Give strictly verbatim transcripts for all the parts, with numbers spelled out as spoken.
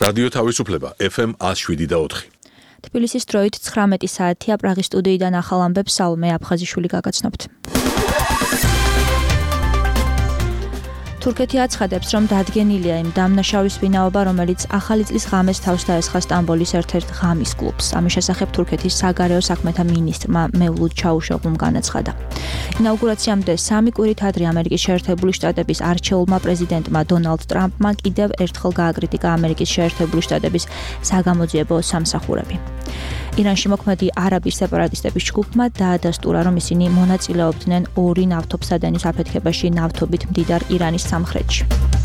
რადიო თავისუფლება ეფ ემ one oh seven და four. თბილისის დროით ცხრამეტი საათია, პრაღის სტუდიიდან ახალ ამბებს სალომე აფხაზიშვილი გაგაცნობთ. თურქეთი აცხადებს, რომ დადგენილია იმ დამნაშავის ვინაობა, რომელიც ახალი წლის ღამეს თავს დაესხა სტამბოლის ერთ-ერთ ღამის კლუბს. ამის შესახებ თურქეთის საგარეო საქმეთა მინისტრმა მევლუდ ჩაუშოღლუმ განაცხადა. ინაუგურაციამდე სამი კვირით ადრე ამერიკის შეერთებული შტატების არჩეულმა პრეზიდენტმა დონალდ ტრამპმა კიდევ ერთხელ გააკრიტიკა ამერიკის შეერთებული შტატების საგამოძიებო სამსახურები. ირანში მოქმედი არაბის სეპარატისტების ჯგუფმა დაადასტურა, რომ ისინი მონაწილეობდნენ ორი ნავთობსადენის აფეთქებაში ნავთობით მდიდარ ირანის სამხრეთში.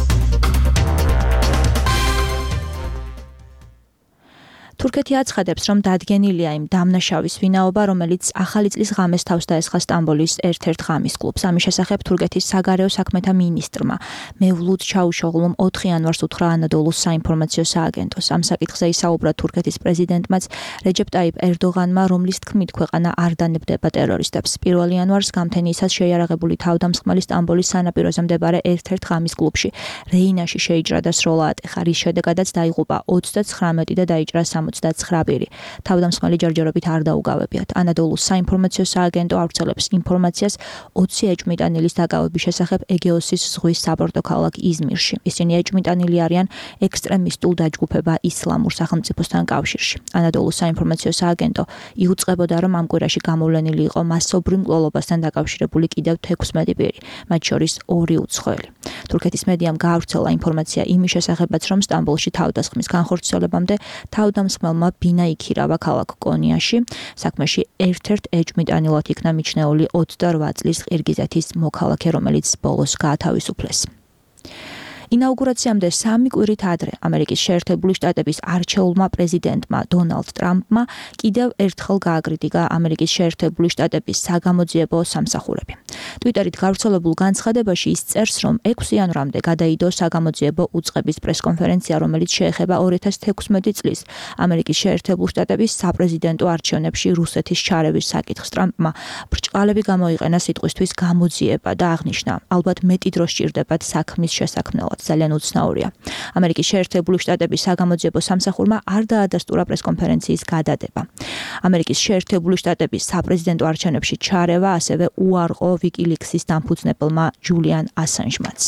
თურქეთი აცხადებს, რომ დადგენილია იმ დამნაშავის ვინაობა, რომელიც ახალი წლის ღამეს თავს დაესხა სტამბოლის ერთ-ერთ ღამის კლუბს. ამის შესახებ თურქეთის საგარეო საქმეთა მინისტრმა მევლუდ ჩაუშოღლუმ ოთხი იანვარს უთხრა ანადოლუს საინფორმაციო სააგენტოს. ამ საკითხზე ისაუბრა თურქეთის პრეზიდენტმაც რეჯეპ ტაიპ ერდოღანმა, რომლის თქმით ქვეყანა არ დანებდება ტერორისტებს. პირველ იანვარს გამთენიისას შეიარაღებული თავდამსხმელი სტამბოლის სანაპიროზე მდებარე ერთ-ერთ ღამის კლუბში რეინაში შეიჭრა და სროლა ატეხა, რის შედეგადაც დაიღუპა ოცდაცხრამეტი და დაიჭრა ოცდაცხრა პირი. თავდამსხმელი ჯერჯერობით არ დაუგავებიათ. ანადოლუს საინფორმაციო სააგენტო ავრცელებს ინფორმაციას ოცი ეჭვმიტანილის დაკავების შესახებ ეგეოსის ზღვის საპორტო ქალაქ იზმირში. ისინი ეჭვმიტანილი არიან ექსტრემისტულ დაჯგუფება ისლამურ სახელმწიფოსთან კავშირში. ანადოლუს საინფორმაციო სააგენტო იუწყებოდა, რომ ამ კვირაში გამოვლენილი იყო მასობრივ მკვლელობასთან დაკავშირებული კიდევ თექვსმეტი პირი, მათ შორის ორი უცხოელი. თურქეთის მედიამ გაავრცელა ინფორმაცია იმის შესახებაც, რომ სტამბოლში თავდასხმის განხორციელებამდე თავდამსხმელმა ბინა იქირავა ქალაქ კონიაში. საქმეში ერთ-ერთ ეჭვმიტანილად იქნა მიჩნეული ოცდარვა წლის ყირგიზეთის მოქალაქე, რომელიც ბოლოს გაათავისუფლეს. ინაუგურაციამდე სამი კვირით ადრე ამერიკის შეერთებული შტატების არჩეულმა პრეზიდენტმა დონალდ ტრამპმა კიდევ ერთხელ გააკრიტიკა ამერიკის შეერთებული შტატების საგამოძიებო სამსახურები. ტვიტერით გავრცელებულ განცხადებაში ის წერს, რომ ექვსი იანვრამდე გადაიდო საგამოძიებო უწყების პრესკონფერენცია, რომელიც შეეხება ორი ათას თექვსმეტი წლის ამერიკის შეერთებული შტატების საპრეზიდენტო არჩევნებში რუსეთის ჩარევის საკითხს. ტრამპმა ბრჭყალები გამოიყენა სიტყვისთვის გამოძიება და აღნიშნა, ალბათ მეტი დრო სჭირდებათ საქმის შესაქმნელად. ძალიან უცნაურია. ამერიკის შეერთებული შტატების საგამოძიებო სამსახურმა არ დაადასტურა პრესკონფერენციის გადადება. ამერიკის შეერთებული შტატების საპრეზიდენტო არჩევნებში ჩარევა ასევე უარყო ვიკილიქსის დამფუძნებელმა ჯულიან ასანჟმაც.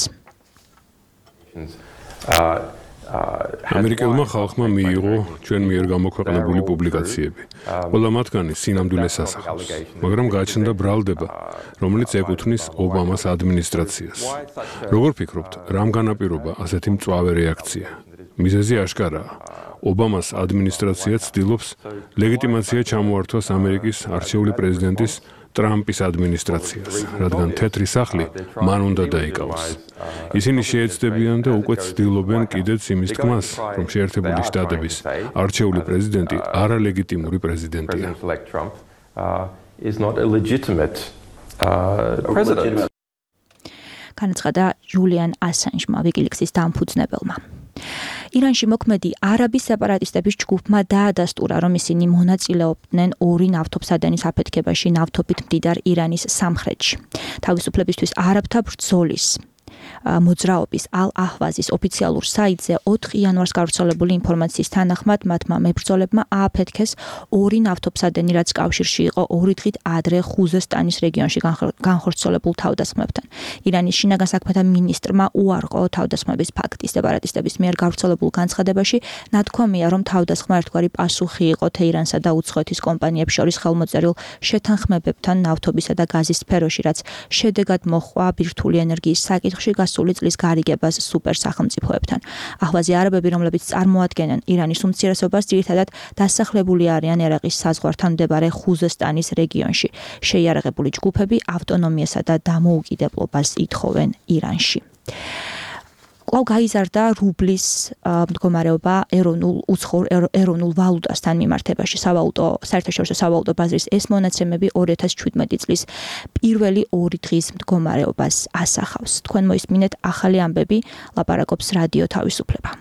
ამერიკელმა ხალხმა მიიღო ჩვენ მიერ გამოქვეყნებული პუბლიკაციები. ყველა მათგანი სინამდვილეს ასახავს, მაგრამ გაჩნდა ბრალდება, რომელიც ეკუთვნის ობამას ადმინისტრაციას. როგორ ფიქრობთ, რამ განაპირობა ასეთი მწვავე რეაქცია? მიზეზი აშკარაა. ობამას ადმინისტრაცია ცდილობს ლეგიტიმაცია ჩამოართვას ამერიკის არჩეული პრეზიდენტის ტრამპის ადმინისტრაციას, რადგან თეთრი სახლი მან უნდა დაიკავოს. ისინი შეეცდებიან და უკვე ცდილობენ კიდეც იმის თქმას, რომ შეერთებული შტატების არჩეული პრეზიდენტი არალეგიტიმური პრეზიდენტია. განაცხადა ჯულიან ასანჟმა, ვიკილიქსის დამფუძნებელმა. ირანში მოქმედი არაბის სეპარატისტების ჯგუფმა დაადასტურა, რომ ისინი მონაწილეობდნენ ორი ნავთობსადენის აფეთქებაში ნავთობით მდიდარ ირანის სამხრეთში. თავისუფლებისთვის არაბთა ბრძოლის მოძრაობის ალ-აჰვაზის ოფიციალურ საიტზე ოთხი იანვარს გავრცელებული ინფორმაციის თანახმად მათმა მებრძოლებმა ააფეთქეს ორი ნავთობსადენი, რაც კავშირში იყო ორი დღით ადრე ხუზესტანის რეგიონში განხორციელებულ თავდასხმებთან. ირანის შინაგან საქმეთა მინისტრმა უარყო თავდასხმების ფაქტი. სეპარატისტების მიერ გავრცელებულ განცხადებაში ნათქვამია, რომ თავდასხმა ერთგვარი პასუხი იყო თეირანსა და უცხოეთის კომპანიებს შორის ხელმოწერილ შეთანხმებებთან ნავთობისა და გაზის სფეროში, რაც შედეგად მოჰყვა ბირთვული ენერგიის საკითხში გასული წლის გარიგებას სუპერ სახელმწიფოებთან. აჰვაზი არაბები, რომლებიც წარმოადგენენ ირანის უმცირესობას, ძირითადად დასახლებული არიან ერაყის საზღვართან მდებარე ხუზესტანის რეგიონში. შეიარაღებული ჯგუფები ავტონომიასა და დამოუკიდებლობას ითხოვენ ირანში. კვლავ გაიზარდა რუბლის მდგომარეობა ეროვნულ უცხოურ ეროვნულ ვალუტასთან მიმართებაში. სავალუტო საერთაშორისო სავალუტო ბაზრის ეს მონაცემები ორი ათას შვიდმეტი წლის პირველი ორი დღის მდგომარეობას ასახავს. თქვენ მოისმინეთ ახალი ამბები, ლაპარაკობს რადიო თავისუფლება.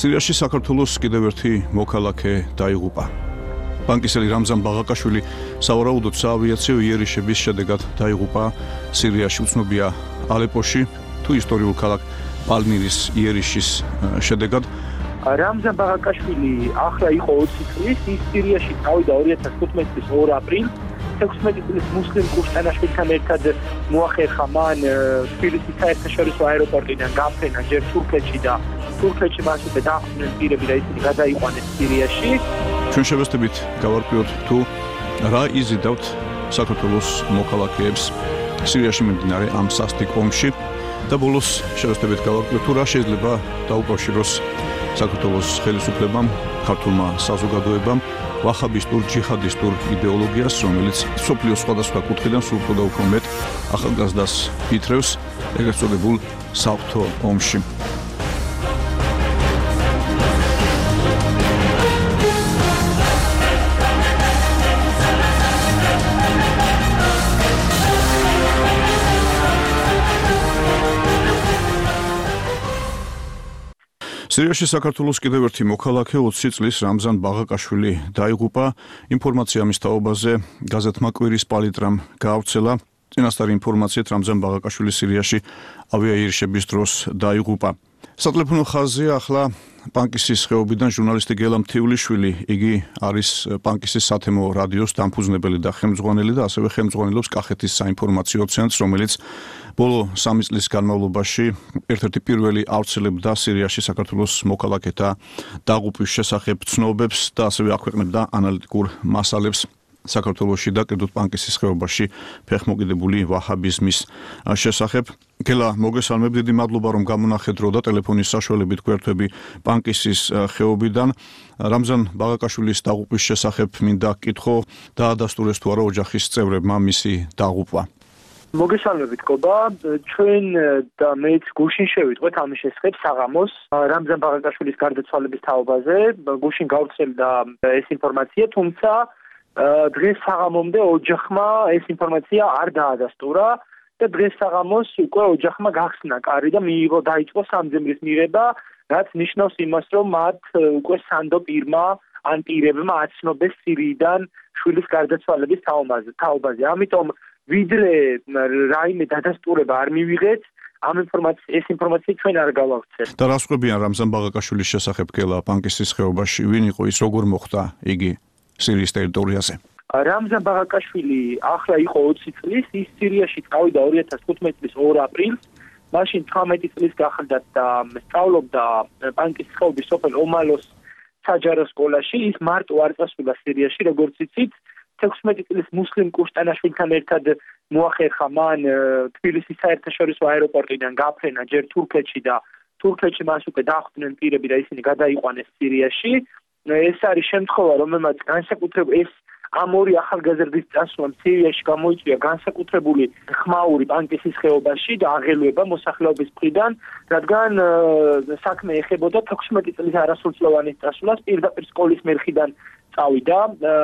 სირიაში საქართველოს კიდევ ერთი მოქალაქე დაიღუპა. ბანკისელი რამზან ბაღაკაშვილი სავარაუდოდ საავიაციო იერიშების შედეგად დაიღუპა სირიაში, უცნობია ალეპოში თუ ისტორიულ ქალაქ პალმირის იერიშის შედეგად. რამზან ბაღაკაშვილი ახლა იყო ოცი წლის, ის სირიაში წავიდა ორი ათას თხუთმეტი წლის ორ აპრილს. ექვსმეტი წლის მუსლიმ კურსტანაშვილთან ერთად მოახერხა მან თბილისის საერთაშორისო აეროპორტიდან გაფრენა ჯერ თურქეთში და თურქეთში მას უკვე დახვდნენ პირები და ისინი გადაიყვანეს სირიაში. ჩვენ შევეცდებით გავარკვიოთ თუ რა იზიდავთ საქართველოს მოქალაქეებს სირიაში მიმდინარე ამ სასტიკ ომში და ბოლოს შევეცდებით გავარკვიოთ თუ რა შეიძლება დაუკავშიროს საქართველოს ხელისუფლებამ, ქართულმა საზოგადოებამ ვაჰაბისტურ ჯიჰადისტურ იდეოლოგიას, რომელიც სოფლიოს სხვადასხვა კუთხიდან სულ უფრო და უფრო მეტ ახალგაზრდას ითრევს ეგრეთ წოდებულ საღვთო ომში. სირიაში საქართველოს კიდევ ერთი მოქალაქე ოცი წლის რამზან ბაღაკაშვილი დაიღუპა. ინფორმაცია მის თაობაზე გაზეთმა კვირის პალიტრამ გაავრცელა. წინასწარი ინფორმაციით რამზან ბაღაკაშვილი სირიაში ავიაიერიშების დროს დაიღუპა. სატელეფონო ხაზია ახლა პანკისის ხეობიდან ჟურნალისტი გელა მთიულიშვილი. იგი არის პანკისის სათემო რადიოს დამფუძნებელი და ხელმძღვანელი და ასევე ხელმძღვანელობს კახეთის საინფორმაციო ცენტრს, რომელიც ბოლო სამი წლის განმავლობაში ერთ-ერთი პირველი ავრცელებდა სირიაში საქართველოს მოქალაქეთა დაღუპვის შესახებ ცნობებს და ასევე აქვეყნებდა ანალიტიკურ მასალებს საქართველოში და კერძოდ პანკისის ხეობაში ფეხმოკიდებული ვაჰაბიზმის შესახებ. გელა, მოგესალმებ, დიდი მადლობა რომ გამონახეთ დრო და ტელეფონის საშუალებით გვერდები პანკისის ხეობიდან. რამზან ბაღაკაშვილის დაღუპვის შესახებ მინდა გკითხო, დაადასტურეს თუ არა ოჯახის წევრებმა მისი დაღუპვა. მოგესალმებით კობა, ჩვენ და მეც გუშინ შევიტყვეთ ამის შესახებ საღამოს რამზან ბაღაკაშვილის გარდაცვალების თაობაზე. გუშინ გავრცელდა ეს ინფორმაცია, თუმცა დღეს საღამომდე ოჯახმა ეს ინფორმაცია არ დაადასტურა და დღეს საღამოს უკვე ოჯახმა გახსნა კარი და მიიღო დაიწყო სამძებრის მიღება, რაც ნიშნავს იმას, რომ მათ უკვე სანდო პირმა ან პირებმა აცნობეს სირიიდან შვილის გარდაცვალების თაობაზე. ამიტომ ვიდრე რაიმე დადასტურება არ მივიღეთ, ამ ინფორმაცია ეს ინფორმაცია ჩვენ არ გავავრცელეთ. და რას ყვებიან რამზან ბაღაკაშვილის შესახებ გელა პანკისის ხეობაში? ვინ იყო ის, როგორ მოხდა იგი სირიის ტერიტორიაზე? რამზან ბაღაკაშვილი ახლა იყო ოცი წლის, ის სირიაში წავიდა ორი ათას თხუთმეტი წლის ორ აპრილს. მაშინ თვრამეტი წლის გახლდათ და სწავლობდა პანკისის ხეობის სოფელ ომალოს საჯარო სკოლაში. ის მარტო არ წასულა სირიაში, როგორც იცით. ექვსმეტი წლის მუსლიმ კურსტანაშვილთან ერთად მოახერხა მან თბილისის საერთაშორისო აეროპორტიდან გაფრენა ჯერ თურქეთში და თურქეთში მას უკვე დახვდნენ პირები და ისინი გადაიყვანეს სირიაში. ეს არის შემთხვევა, რომელმაც განსაკუთრებული ეს ამ ორი ახალგაზრდის წასვლა სირიაში გამოიწვია განსაკუთრებული ხმაური პანკისის ხეობაში და აღელვება მოსახლეობის მხრიდან, რადგან საქმე ეხებოდა ექვსმეტი წლის არასრულწლოვანის წასვლას პირდაპირ სკოლის მერხიდან წავიდა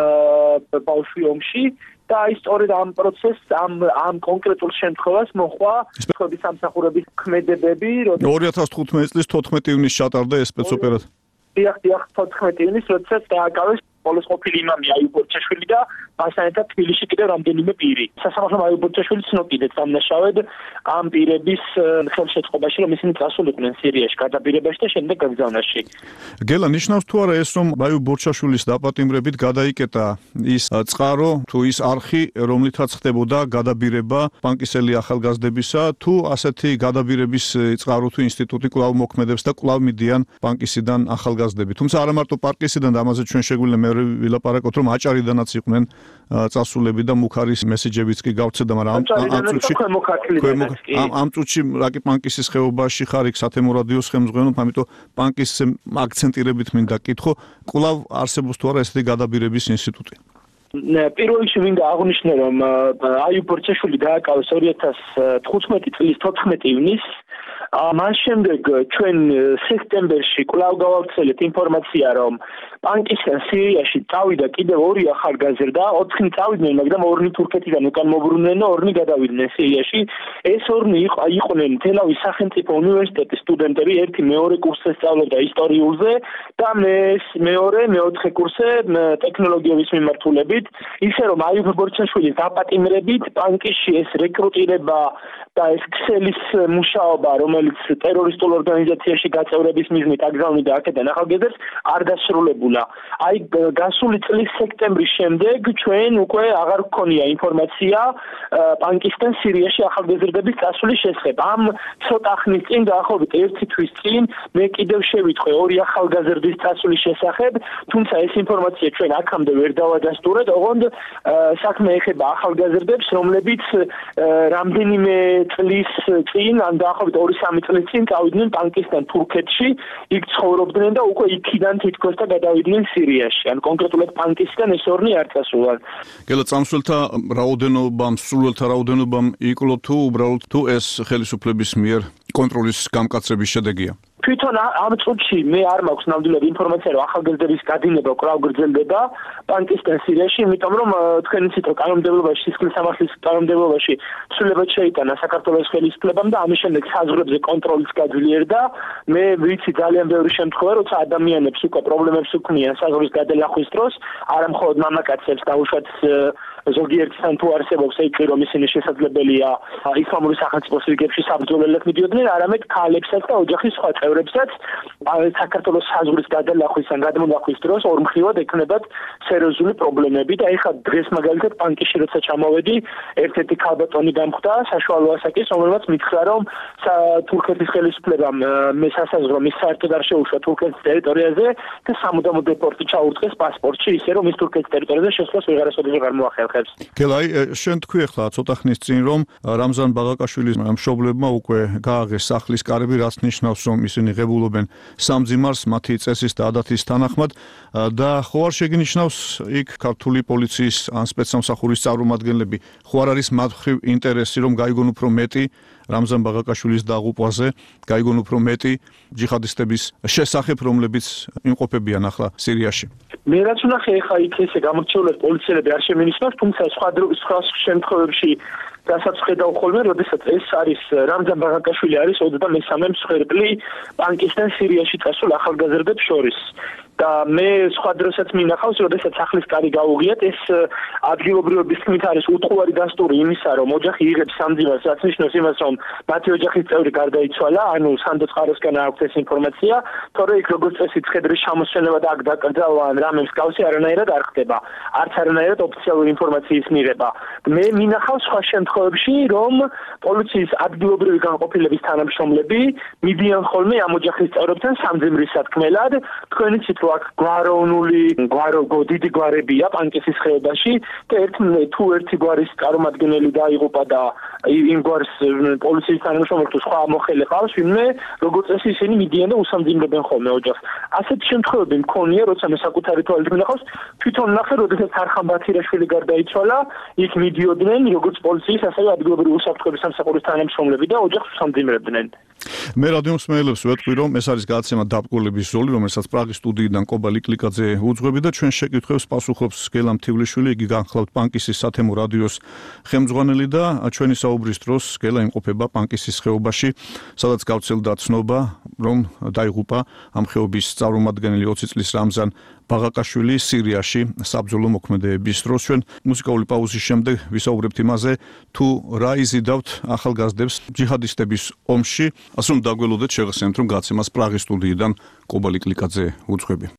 ბავშვი ომში და ის სწორედ ამ პროცესს ამ ამ კონკრეტულ შემთხვევას მოხდა სკოლის სამსახურების ქმედებები, როდის ორი ათას თხუთმეტი წლის თოთხმეტი ივნისს ჩატარდა ეს სპეცოპერაცია. დიახ, დიახ, თოთხმეტი ივნისს, როდესაც დააკავეს სკოლის ყოფილი იმამი აიუბ ბორჩაშვილი და მასთან ერთად თბილისში კიდევ რამდენიმე პირი. სასამართლომ აიუბ ბორჩაშვილი ცნობიდეთ სამნაშავედ ამ პირების ხელშეწყობაში, რომ ისინი წასულიყვნენ სირიაში გადაბირებაში და შემდეგ გაგზავნაში. გელა, ნიშნავს თუ არა ეს, რომ აიუბ ბორჩაშვილის დაპატიმრებით გადაიკეტა ის წყარო თუ ის არხი, რომლითაც ხდებოდა გადაბირება პანკისელი ახალგაზრდებისა, თუ ასეთი გადაბირების წყარო თუ ინსტიტუტი კვლავ მოქმედებს და კვლავ მიდიან პანკისიდან ახალგაზრდები. თუმცა არა მარტო პანკისიდან და ამაზე ჩვენ შეგვიძლია მე ვილაპარაკოთ, რომ აჭარიდანაც იყვნენ წასულები და მუქარის მესეჯებიც კი გავცედა, მაგრამ ამ წუთში ამ ამ წუთში რაკი პანკისის ხეობაში ხარ იქ სათემო რადიოს ხელმძღვანელობ, ამიტომ პანკისზე აქცენტირებით მინდა გკითხო, კვლავ არსებობს თუ არა ესეთი გადაბირების ინსტიტუტი? პირველ რიგში მინდა აღვნიშნო, რომ აიუბ ბორჩაშვილი დააკავეს ორი ათას თხუთმეტი წლის თოთხმეტი ივნისს. მას შემდეგ ჩვენ სექტემბერში კვლავ გავავრცელეთ ინფორმაცია, რომ პანკისგან სირიაში წავიდა კიდევ ორი ახალგაზრდა, ოთხი წავიდნენ, მაგრამ ორნი თურქეთიდან უკან მობრუნდნენ და ორნი გადავიდნენ სირიაში. ეს ორნი იყვნენ თელავის სახელმწიფო უნივერსიტეტის სტუდენტები, ერთი მეორე კურსზე სწავლობდა ისტორიულზე და მეორე მეოთხე კურსზე ტექნოლოგიების მიმართულებით. ისე რომ აიუბ ბორჩაშვილის დაპატიმრებით პანკისში ეს რეკრუტირება და ეს ქსელის მუშაობა, რომელიც ტერორისტულ ორგანიზაციაში გაწევრების მიზნით აგზავნიდა აქედან ახალგაზრდებს, არ დასრულებულა. აი გასული წლის სექტემბრის შემდეგ ჩვენ უკვე აღარ გქონია ინფორმაცია პანკისგან სირიაში ახალგაზრდების წასვლის შესახებ. ამ ცოტა ხნის წინ, დაახლოებით ერთი თვის წინ, მე კიდევ შევიტყვე ორი ახალგაზრდის წასვლის შესახებ, თუმცა ეს ინფორმაცია ჩვენ აქამდე ვერ დავადასტურეთ, ოღონდ საქმე ეხება ახალგაზრდებს, რომლებიც რამდენიმე წლის წინ, ან დაახლოებით ორი სამი წლის წინ წავიდნენ პანკისგან თურქეთში, იქ ცხოვრობდნენ და უკვე იქიდან თითქოს და გადავიდნენ სირიაში. ან კონკრეტულად პანკისგან ეს ორნი არ წასულან. გელა წამსვლელთა რაოდენობამ, სრულელთა რაოდენობამ იკლო თუ უბრალოდ თუ ეს ხელისუფლების მიერ კონტროლის გამკაცრების შედეგია? თვითონ ამ წუთში მე არ მაქვს ნამდვილად ინფორმაცია, რომ ახალგაზრდების გადინება კვლავ გრძელდება პანკისგან სირიაში, იმიტომ რომ თქვენ იცით, რომ კანონმდებლობაში, სისხლის სამართლის კანონმდებლობაში ცვლილებები შეიტანა საქართველოს ხელისუფლებამ და ამის შემდეგ საზღვრებზე კონტროლიც გაძლიერდა. მე ვიცი ძალიან ბევრი შემთხვევა, როცა ადამიანებს უკვე პრობლემებს უქმნიან საზღვრის გადალახვის დროს, არა მხოლოდ მამაკაცებს, დაუშვათ ზოგიერთთან თუ არსებობს ეჭვი, რომ ისინი შესაძლებელია ისლამური სახელმწიფოს რიგებში საბრძოლველად მიდიოდნენ, არამედ ქალებსაც და ოჯახის სხვა წევრებსაც საქართველოს საზღვრის გადალახვის ან გადმონახვის დროს ორმხრივად ექნებათ სერიოზული პრობლემები და ეხლა დღეს მაგალითად პანკისში როცა ჩამოვედი, ერთ-ერთი ქალბატონი გამხვდა საშუალო ასაკის, რომელმაც მითხრა, რომ თურქეთის ხელისუფლებამ მე სასაზღვრო მის საერთოდ არ შეუშვა თურქეთის ტერიტორიაზე და სამუდამო დეპორტი ჩაურტყეს პასპორტში, ისე რომ ის თურქეთის ტერიტორიაზე შესვლას ვეღარასოდეს აღარ მოახერხებს. გელაი, შენ თქვი ახლა ცოტა ხნის წინ, რომ რამზან ბაღაკაშვილის მშობლებმა უკვე გააღეს სახლის კარები, რაც ნიშნავს, რომ ისინი ღებულობენ სამძიმარს მათი წესის და ადათის თანახმად და ხო არ შეგინიშნავს იქ ქართული პოლიციის ან სპეცსამსახურის წარმომადგენლები, ხო არ არის მათ მხრივ ინტერესი, რომ გაიგონ უფრო მეტი რამზან ბაღაკაშვილის დაღუპვაზე, გაიგონ უფრო მეტი ჯიხადისტების შესახებ, რომლებიც იმყოფებიან ახლა სირიაში? მე რაც ვნახე, ეხლა იქ ესე გამორჩეულად პოლიციელები არ შემინიშნავს, თუმცა სხვა სხვა შემთხვევებში რასაც ხედავ ხოლმე, როდესაც ეს არის რამზან ბაღაკაშვილი არის ოცდამესამე მსხვერპლი პანკისგან სირიაში წასულ ახალგაზრდებს შორის. და მე სხვა დროსაც მინახავს, როდესაც სახლის კარი გაუღიათ, ეს ადგილობრივების თქმით არის უთხოვარი დასტური იმისა, რომ ოჯახი იღებს სამძიმარს, რაც ნიშნავს იმას, რომ მათი ოჯახის წევრი გარდაიცვალა, ანუ სანდო წყაროსკენ აქვს ეს ინფორმაცია, თორე იქ როგორც წესი ცხედრის ჩამოსვენება და აქ დაკრძალვა ან რამე მსგავსი არანაირად არ ხდება. არც არანაირად ოფიციალური ინფორმაციის მიღება. მე მინახავს სხვა შემთხვევებში, რომ პოლიციის ადგილობრივი განყოფილების თანამშრომლები მიდიან ხოლმე ამ ოჯახის წევრებთან სამძიმრის სათქმელად, თქვენი ცით აქ გვაროვნული გვარო დიდი გვარებია პანკისის ხეობაში და ერთ თუ ერთი გვარის წარმომადგენელი დაიღუპა და იმ გვარს პოლიციის თანამშრომლები თუ სხვა მოხელე ყავს, ვინმე როგორც წესი ისინი მიდიან და უსამძიმრებენ ხოლმე ოჯახს. ასეთ შემთხვევები მქონია, როცა მე საკუთარი თვალით მინახავს, თვითონ ნახე, როდესაც არხან ბათირაშვილი გარდაიცვალა, იქ მიდიოდნენ როგორც პოლიციის, ასევე ადგილობრივი უსაფრთხოების სამსახურის თანამშრომლები და ოჯახს უსამძიმრებდნენ. მე რადიო მსმენელებს ვეთქვი, რომ ეს არის გადაცემა დაბკოლების ზოლი, რომელსაც პრაღის სტუდიიდან კობა ლიკლიკაძე უძღვები და ჩვენ შეკითხვებს პასუხობს გელა მთივლიშვილი, იგი განხლავთ პანკისის სათემო რადიოს ხელმძღვანელი და ჩვენი საუბრის დროს გელა იმყოფება პანკისის ხეობაში, სადაც გავრცელდა ცნობა, რომ დაიღუპა ამ ხეობის წარმომადგენელი ოცი წლის რამზან ბაღაკაშვილი სირიაში საბრძოლო მოქმედებების დროს. ჩვენ მუსიკალური პაუზის შემდეგ ვისაუბრებთ იმაზე, თუ რა იზიდავთ ახალგაზრდებს ჯიჰადისტების ომში. ასე რომ დაგველოდეთ შეგახსენებთ, რომ გაცემას პრაღის სტუდიიდან კობა ლიკლიკაძე უძღვები.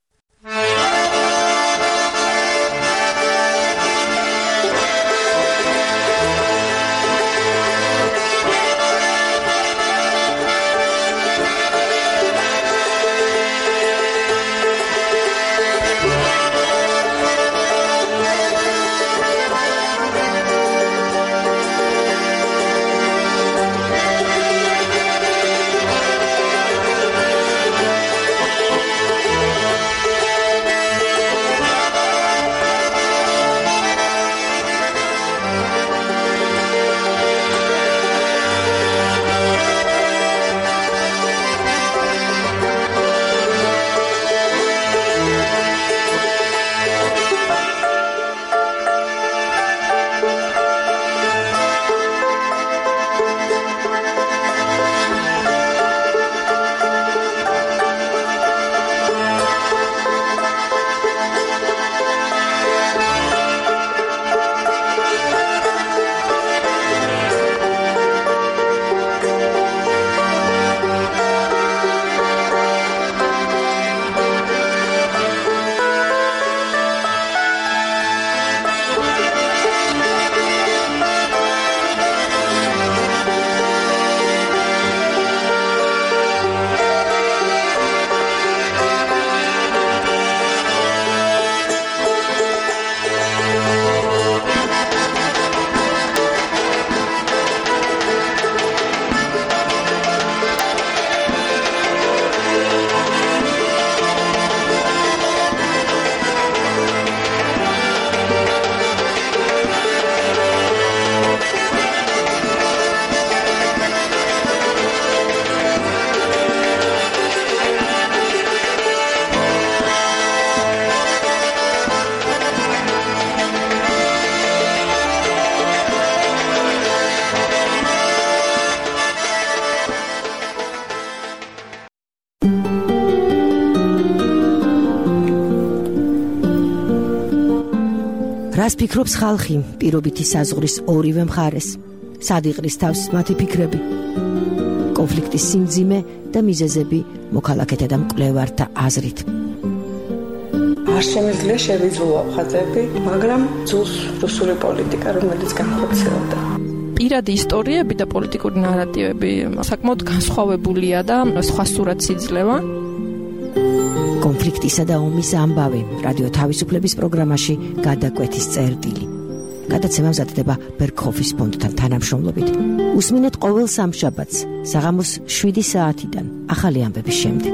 რას ფიქრობს ხალხი პირობითი საზღვრის ორივე მხარეს? სად იყრის თავს მათი ფიქრები? კონფლიქტის სიმძიმე და მიზეზები მოქალაქეთა და მკვლევართა აზრით. არ შემიძლია შევიძულო ხაზები, მაგრამ ძულს რუსული პოლიტიკა, რომელიც განხორციელდა. პირადი ისტორიები და პოლიტიკური ნარატივები საკმაოდ განსხვავებულია და სხვა სურათს იძლევა. კონფლიქტისა და ომის ამბავი რადიო თავისუფლების პროგრამაში გადაკვეთის წერტილი. გადაცემა მზადდება ბერგჰოფის ფონდთან თანამშრომლობით. უსმინეთ ყოველ სამშაბათს საღამოს შვიდი საათიდან ახალი ამბების შემდეგ.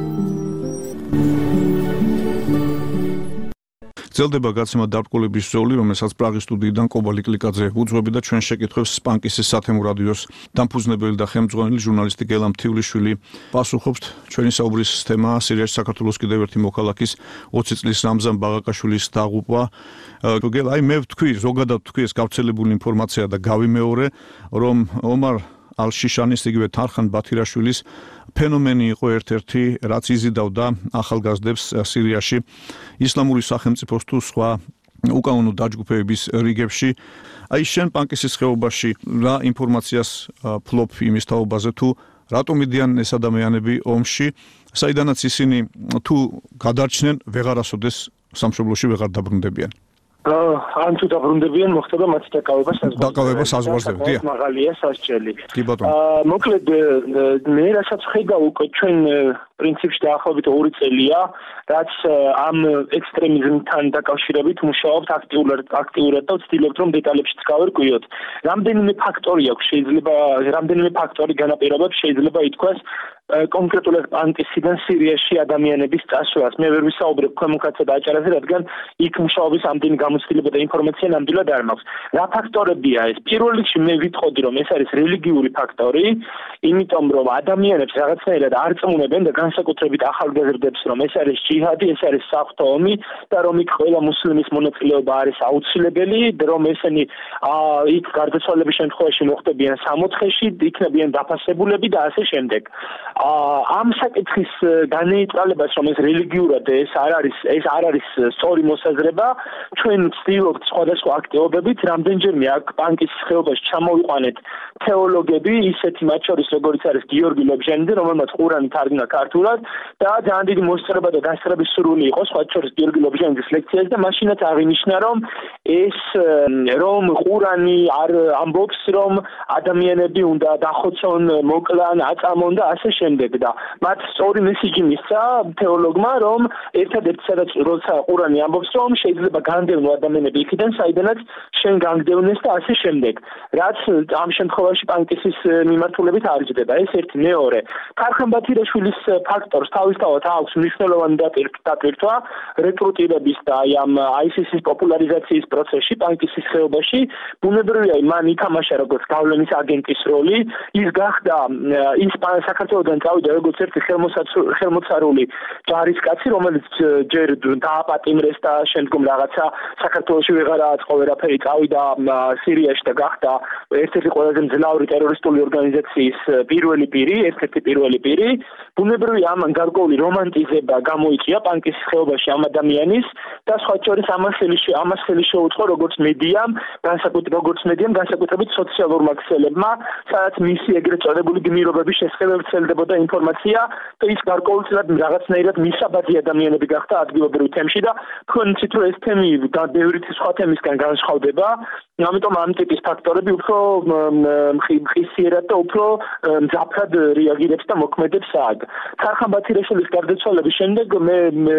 გრძელდება გაცემა დარკვევების ზოლი, რომელსაც პრაღის სტუდიიდან კობალი კლიკაძე უძღვები და ჩვენ შეკითხვებს სპანკისის სათემო რადიოს დამფუძნებელი და ხელმძღვანელი ჟურნალისტი გელა მთივლიშვილი პასუხობთ. ჩვენი საუბრის თემაა სირიაში საქართველოს კიდევ ერთი მოქალაქის ოცი წლის რამზან ბაღაკაშვილის დაღუპვა. გელა, აი მე ვთქვი, ზოგადად ვთქვი, ეს გავრცელებული ინფორმაცია და გავიმეორე, რომ ომარ ალ-შიშანის იგივე თარხან ბათირაშვილის ფენომენი იყო ერთ-ერთი, რაც იზიდავდა ახალგაზრდებს სირიაში ისლამური სახელმწიფოს თუ სხვა უკანონო დაჯგუფებების რიგებში. აი შენ პანკისის ხეობაში რა ინფორმაციას ფლობ იმის თაობაზე თუ რატომ მიდიან ეს ადამიანები ომში, საიდანაც ისინი თუ გადარჩნენ ვეღარასოდეს სამშობლოში ვეღარ დაბრუნდებიან. ან თუ დაბრუნდებიან მოხდება მათი დაკავება საზღვარზე. დაკავება საზღვარზე, დიახ. მაღალია სასჯელი. კი ბატონო. მოკლედ მე რასაც ხედავ უკვე ჩვენ პრინციპში დაახლოებით ორი წელია, რაც ამ ექსტრემიზმთან დაკავშირებით მუშაობთ აქტიურად აქტიურად და ვცდილობთ რომ დეტალებშიც გავერკვიოთ. რამდენიმე ფაქტორი აქვს, შეიძლება რამდენიმე ფაქტორი განაპირობებს შეიძლება ითქვას კონკრეტულად პანკისიდან სირიაში ადამიანების წასვლას. მე ვერ ვისაუბრებ ქვემოქაცა და აჭარაზე, რადგან იქ მუშაობის ამდენი გამოცდილება და ინფორმაცია ნამდვილად არ მაქვს. რა ფაქტორებია ეს? პირველ რიგში მე ვიტყოდი, რომ ეს არის რელიგიური ფაქტორი, იმიტომ რომ ადამიანებს რაღაცნაირად არ წმუნებენ და განსაკუთრებით ახალგაზრდებს, რომ ეს არის ჯიჰადი, ეს არის საღვთო ომი და რომ იქ ყველა მუსლიმის მონაწილეობა არის აუცილებელი, რომ ესენი იქ გარდაცვალების შემთხვევაში მოხდებიან სამოთხეში, იქნებიან დაფასებულები და ასე შემდეგ. ამ საკითხის განეიწყალებას, რომ ეს რელიგიურად ეს არ არის ეს არ არის სწორი მოსაზრება, ჩვენ ვცდილობთ სხვადასხვა აქტივობებით, რამდენჯერმე აქ პანკის ხეობაში ჩამოვიყვანეთ თეოლოგები, ისეთი მათ შორის როგორიც არის გიორგი ლობჟანიძე, რომელმაც ყურანი თარგმნა ქართულად და ძალიან დიდი მოსწრება და დასწრების სურვილი იყო სხვა შორის გიორგი ლობჟანიძის ლექციაზე და მაშინაც აღინიშნა, რომ ეს რომ ყურანი არ ამბობს, რომ ადამიანები უნდა დახოცონ, მოკლან, აწამონ და ასე შემდეგ და მათ სწორი მესიჯი მისცა თეოლოგმა, რომ ერთადერთი სადაც როცა ყურანი ამბობს, რომ შეიძლება განდევნო ადამიანები იქიდან, საიდანაც შენ განგდევნეს და ასე შემდეგ. რაც ამ შემთხვევაში პანკისის მიმართულებით არ ჯდება. ეს ერთი, მეორე. თარხან ბათირაშვილის ფაქტორს თავისთავად აქვს მნიშვნელოვანი დაპირთვა რეკრუტირების და აი ამ აისისის პოპულარიზაციის პროცესში პანკისის ხეობაში. ბუნებრივია, მან ითამაშა როგორც გავლენის აგენტის როლი, ის გახდა ის საქართველოსთან წავიდა როგორც ერთი ხელმოცარული ჯარისკაცი, რომელიც ჯერ დააპატიმრეს და შემდგომ რაღაცა საქართველოში ვეღარ აწყო ვერაფერი, წავიდა სირიაში და გახდა ერთ-ერთი ყველაზე მძლავრი ტერორისტული ორგანიზაციის პირველი პირი, ერთ-ერთი პირველი პირი. ბუნებრივია, ამან გარკვეული რომანტიზება გამოიწვია პანკისის ხეობაში ამ ადამიანის და სხვა შორის ამას ამას ხელი შეუწყო როგორც მედიამ, განსაკუთრებით როგორც მედიამ, განსაკუთრებით სოციალურმა ქსელებმა, სადაც მისი ეგრეთ წოდებული გმირობების შესახებ ვრცელდებოდა ინფორმაცია და ის გარკვეულწილად რაღაცნაირად მისაბაძი ადამიანები გახდა ადგილობრივ თემში და თქვენ იცით რომ ეს თემი და ბევრი სხვა თემისგან განსხვავდება, ამიტომ ამ ტიპის ფაქტორები უფრო მხისიერად და უფრო მძაფრად რეაგირებს და მოქმედებს აქ. თარხან ბათირაშვილის გარდაცვალების შემდეგ მე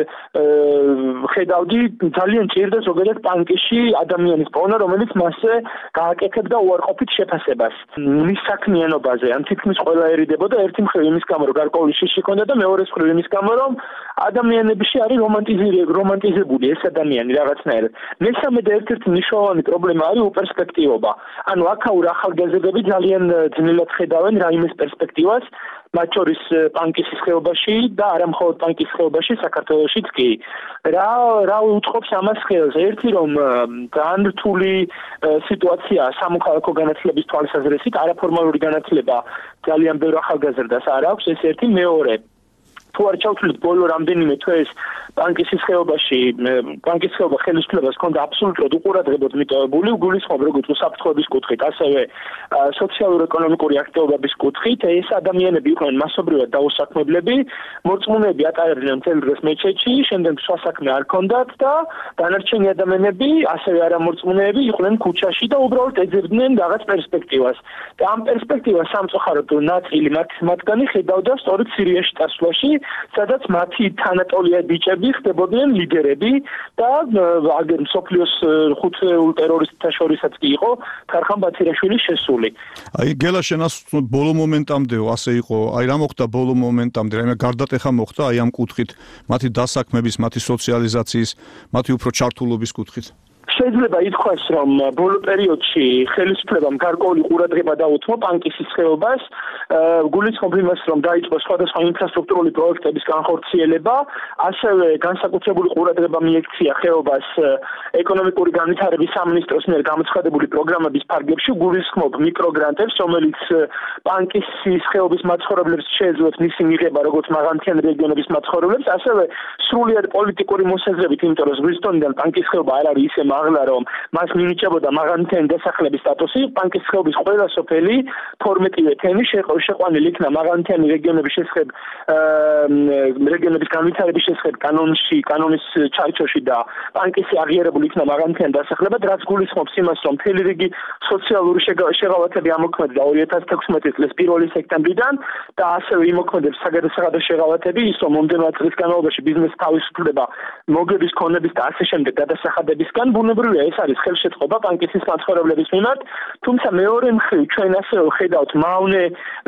ხედავდი ძალიან ჭირდა ზოგადად პანკისში ადამიანის პოვნა, რომელიც მასზე გააკეთებდა უარყოფით შეფასებას. მის საქმიანობაზე, ან თითქმის ყველა ერიდებოდა ერთი მხრივ იმის გამო, რომ გარკვეული შიში ჰქონდა და მეორე მხრივ იმის გამო, რომ ადამიანებში არის რომანტიზებული ეს ადამიანი რაღაცნაირად. მესამე და ერთ-ერთი მნიშვნელოვანი პრობლემა არის უპერსპექტივობა. ანუ აქაურ ახალგაზრდები ძალიან ძნელად ხედავენ რაიმეს პერსპექტივას, მათ შორის პანკისის ხეობაში და არა მხოლოდ პანკისის ხეობაში, საქართველოშიც კი. რა რა უწყობს ამას ხელს? ერთი რომ ძალიან რთული სიტუაცია სამოქალაქო განათლების თვალსაზრისით, არაფორმალური განათლება ძალიან ბევრ ახალგაზრდას არ აქვს, ეს ერთი, მეორე თუ არ ჩავთვლით ბოლო რამდენიმე თვეს ბანკის ხეობაში ბანკის ხეობა ხელისუფლებას ჰქონდა აბსოლუტურად უყურადღებოდ მიტოვებული, გულისხმობ როგორც უსაფრთხოების კუთხით, ასევე სოციალურ-ეკონომიკური აქტივობების კუთხით. ეს ადამიანები იყვნენ მასობრივად დაუსაქმებლები, მორწმუნეები ატარებდნენ მთელ დღეს მეჩეთში, შემდეგ სხვა საქმე არ ჰქონდათ და დანარჩენი ადამიანები, ასევე არამორწმუნეები იყვნენ ქუჩაში და უბრალოდ ეძებდნენ რაღაც პერსპექტივას. და ამ პერსპექტივას სამწუხაროდ ნაწილი მათგანი ხედავდა სწორედ სირიაში წასვლაში, სადაც მათი თანატოლია ბიჭები ხდებოდნენ ლიდერები და აგერ მსოფლიოს ხუთეულ ტერორისტთა შორისაც კი იყო ქარხან ბაცირაშვილის შესული. აი გელა შენას ბოლო მომენტამდეო ასე იყო. აი რა მოხდა ბოლო მომენტამდე? რაიმე გარდატეხა მოხდა აი ამ კუთხით, მათი დასაქმების, მათი სოციალიზაციის, მათი უფრო ჩართულობის კუთხით? შეიძლება ითქვას, რომ ბოლო პერიოდში ხელისუფლებამ გარკვეული ყურადღება დაუთმო პანკისის ხეობას, გულისხმობ იმას, რომ დაიწყო სხვადასხვა ინფრასტრუქტურული პროექტების განხორციელება, ასევე განსაკუთრებული ყურადღება მიექცია ხეობას ეკონომიკური განვითარების სამინისტროს მიერ გამოცხადებული პროგრამების ფარგლებში, გულისხმობ მიკროგრანტებს, რომელიც პანკისის ხეობის მაცხოვრებლებს შეეძლოთ მისი მიღება, როგორც მაღალმთიანი რეგიონების მაცხოვრებლებს, ასევე სრულიად პოლიტიკური მოსაზრებით, იმიტომ რომ ზღვისთონიდან პანკის ხეობა არ არის ისე მაღლა, რომ მას მინიჭებოდა მაღალმთიანი დასახლების სტატუსი. პანკის ხეობის ყველა სოფელი თორმეტივე თემი შეყვანილი იქნა მაღალმთიანი რეგიონების შესახებ რეგიონების განვითარების შესახებ კანონში, კანონის ჩარჩოში და პანკისი აღიარებული იქნა მაღალმთიანი დასახლება, რაც გულისხმობს იმას, რომ მთელი რიგი სოციალური შეღავათები ამოქმედა ორი ათას თექვსმეტი წლის პირველი სექტემბრიდან და ასევე იმოქმედებს საგადასახადო შეღავათები, ის რომ მომდევნო წლის განმავლობაში ბიზნესი თავისუფლდება მოგების, ქონების და ასე შემდეგ გადასახადებისგან. ბუნებრივია ეს არის ხელშეწყობა პანკისის მაცხოვრებლების მიმართ, თუმცა მეორე მხრივ ჩვენ ასევე ხედავთ მავნე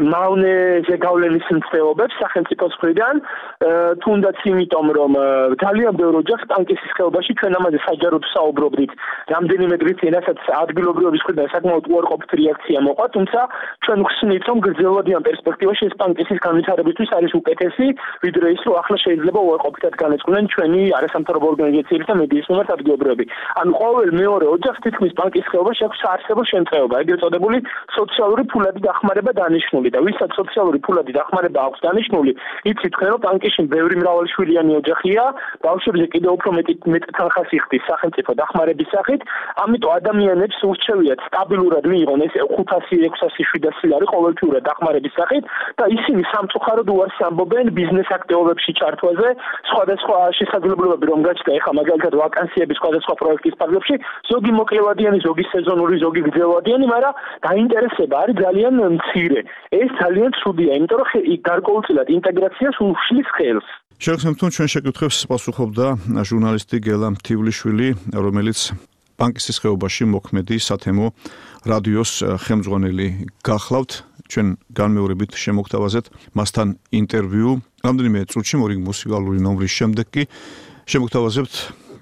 მავნეზე გავლენის მცდელობებს სახელმწიფოს მხრიდან, თუნდაც იმიტომ, რომ ძალიან ბევრ ოჯახს პანკისის ხეობაში ჩვენ ამაზე საჯაროდ საუბრობდით რამდენიმე დღით წინ, რასაც ადგილობრივების მხრიდან საკმაოდ უარყოფით რეაქცია მოყვა, თუმცა ჩვენ ვხსნით, რომ გრძელვადიან პერსპექტივაში ეს პანკისის განვითარებისთვის არის უკეთესი, ვიდრე ის, რომ ახლა შეიძლება უარყოფითად განეწყდნენ ჩვენი არასამთავრობო ორგანიზაციების და მედიის მიმართ ადგილობრივები. ანუ ყოველ მეორე ოჯახს თითქმის პანკის ხეობაში აქვს საარსებო შემწეობა, ეგრეთ წოდებული სოციალური ფულადი დახმარება დანიშნული და ვისაც სოციალური ფულადი დახმარება აქვს დანიშნული, იცით თქვენ, რომ პანკისში ბევრი მრავალშვილიანი ოჯახია, ბავშვებზე კიდევ უფრო მეტი მეტ თანხას იხდის სახელმწიფო დახმარების სახით, ამიტომ ადამიანებს ურჩევიათ სტაბილურად მიიღონ ეს ხუთასი, ექვსასი, შვიდასი ლარი ყოველთვიურად დახმარების სახით და ისინი სამწუხაროდ უარს ამბობენ ბიზნეს აქტივობებში ჩართვაზე, სხვადასხვა შესაძლებლობები რომ გაჩნდა ეხლა მაგალითად ვაკანსიების სხვადასხვა პროექტის ფარგლებში, ზოგი მოკლევადიანი, ზოგი სეზონური, ზოგი გრძელვადიანი, მაგრამ დაინტერესება არის ძალიან მცირე. ეს ძალიან ცუდია, იმიტომ რომ გარკვეულწილად ინტეგრაციას უშლის ხელს. შეგახსენებთ, რომ ჩვენ შეკითხვებს პასუხობდა ჟურნალისტი გელა მთივლიშვილი, რომელიც პანკისის ხეობაში მოქმედი სათემო რადიოს ხელმძღვანელი გახლავთ. ჩვენ განმეორებით შემოგთავაზეთ მასთან ინტერვიუ. რამდენიმე წუთში მორი მუსიკალური ნომრის შემდეგ კი შემოგთავაზებთ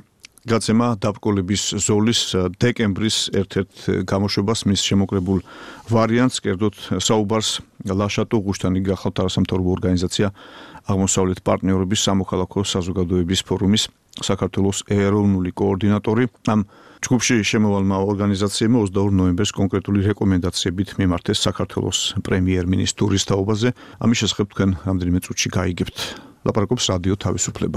გაცემა დაბრკოლების ზოლის დეკემბრის ერთ-ერთ გამოშვებას, მის შემოკრებულ ვარიანტს, კერძოდ საუბარს ლაშატო გუშტანი გახლავთ არასამთავრობო ორგანიზაცია აღმოსავლეთ პარტნიორობის სამოქალაქო საზოგადოების ფორუმის საქართველოს ეროვნული კოორდინატორი. ამ ჯგუფში შემოვალმა ორგანიზაციებმა ოცდაორი ნოემბერს კონკრეტული რეკომენდაციებით მიმართეს საქართველოს პრემიერ-მინისტრის ტურისტაობაზე. ამის შესახებ თქვენ რამდენიმე წუთში გაიგებთ. ლაპარაკობს რადიო თავისუფლება.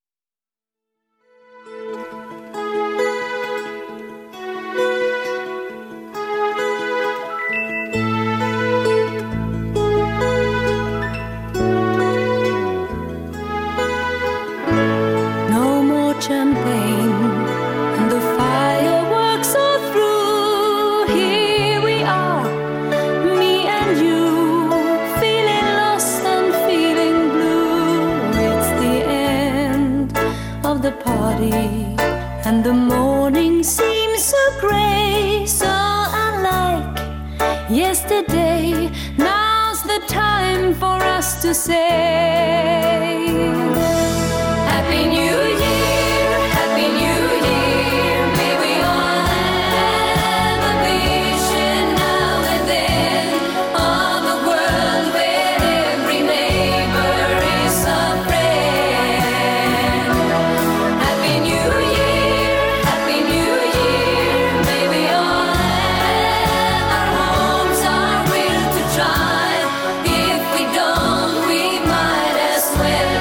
And the morning seems so grey, so unlike yesterday. Now's the time for us to say Happy New Year, Happy New Year. May we all have a vision now and then of a world where every neighbor is a friend. Happy New Year, Happy New Year. May we all have our homes, our will to try. If we don't, we might as well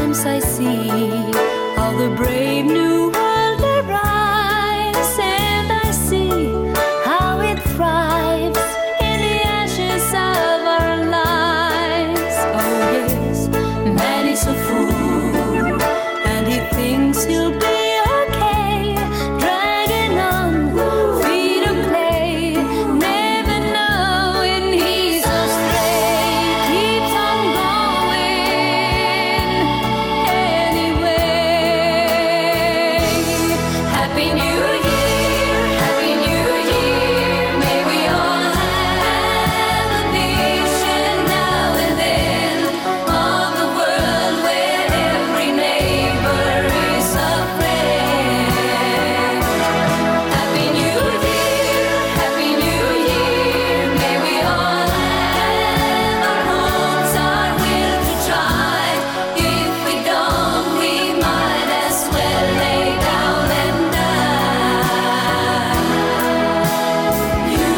glimpse I see of the brave new world arise, and I see how it thrives in the ashes of our lives. Oh yes, man is a fool, and he thinks he'll be okay, dragging on feet of clay, never knowing he's astray, keeps on going anyway. Happy New Year, Happy New Year, may we all have a vision now and then of a world where every neighbor is a friend. Happy New Year, Happy New Year, may we all have our hopes, our will to try. If we don't, we might as well lay down and die. You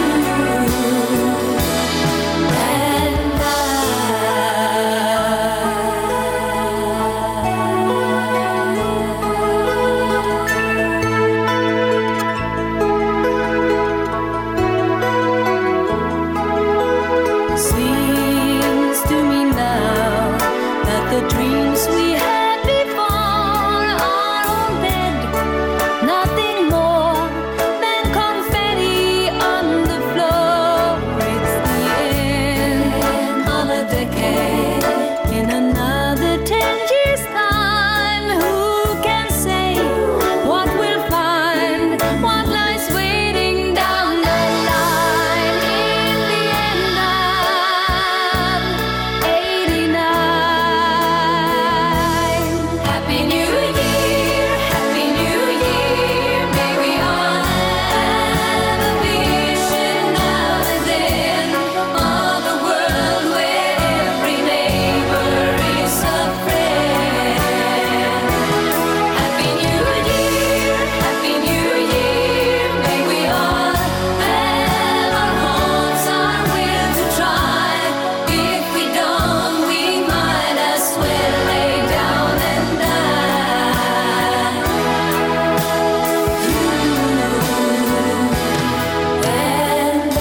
and I. Seems to me now that the dreams we had before are all dead. Nothing more than confetti on the floor. It's the end of a decade. In another ten years' time, who can say what we'll find? What lies waiting down the line in the end of eighty-nine? Happy New Year, Happy New Year, may we all have a vision now and then of a world where every neighbor is a friend. Happy New Year, Happy New Year, may we all have our hopes, our will to try. If we don't, we might as well lay down and die. You and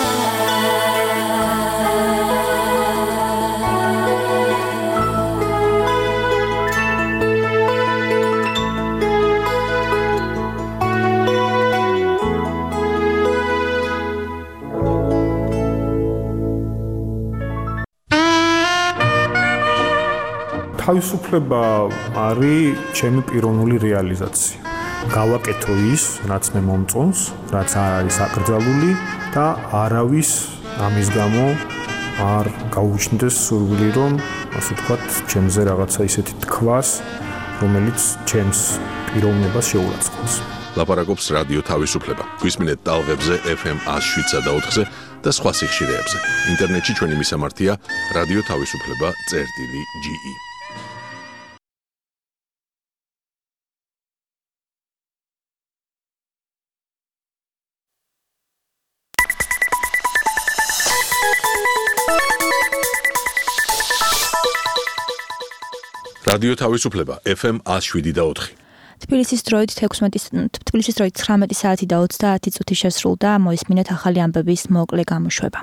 თავისუფლება არის ჩემი პიროვნული რეალიზაცია. გავაკეთო ის, რაც მე მომწონს, რაც არ არის აკრძალული და არავის ამის გამო არ გაუჩნდეს სურვილი, რომ ასე ვთქვათ, ჩემზე რაღაცა ისეთი თქვას, რომელიც ჩემს პიროვნებას შეურაცხყოფს. ლაპარაკობს რადიო თავისუფლება. გვისმინეთ ტალღებზე ეფ ემ one oh seven და ოთხზე და სხვა სიხშირეებზე. ინტერნეტში ჩვენი მისამართია რადიო თავისუფლება წერტილი ჯი ი. რადიო თავისუფლება ეფ ემ one oh seven და ოთხი. თბილისის დროით თექვსმეტი თბილისის დროით ცხრამეტი საათი და ოცდაათი წუთი შესრულდა. მოისმინეთ ახალი ამბების მოკლე გამოშვება.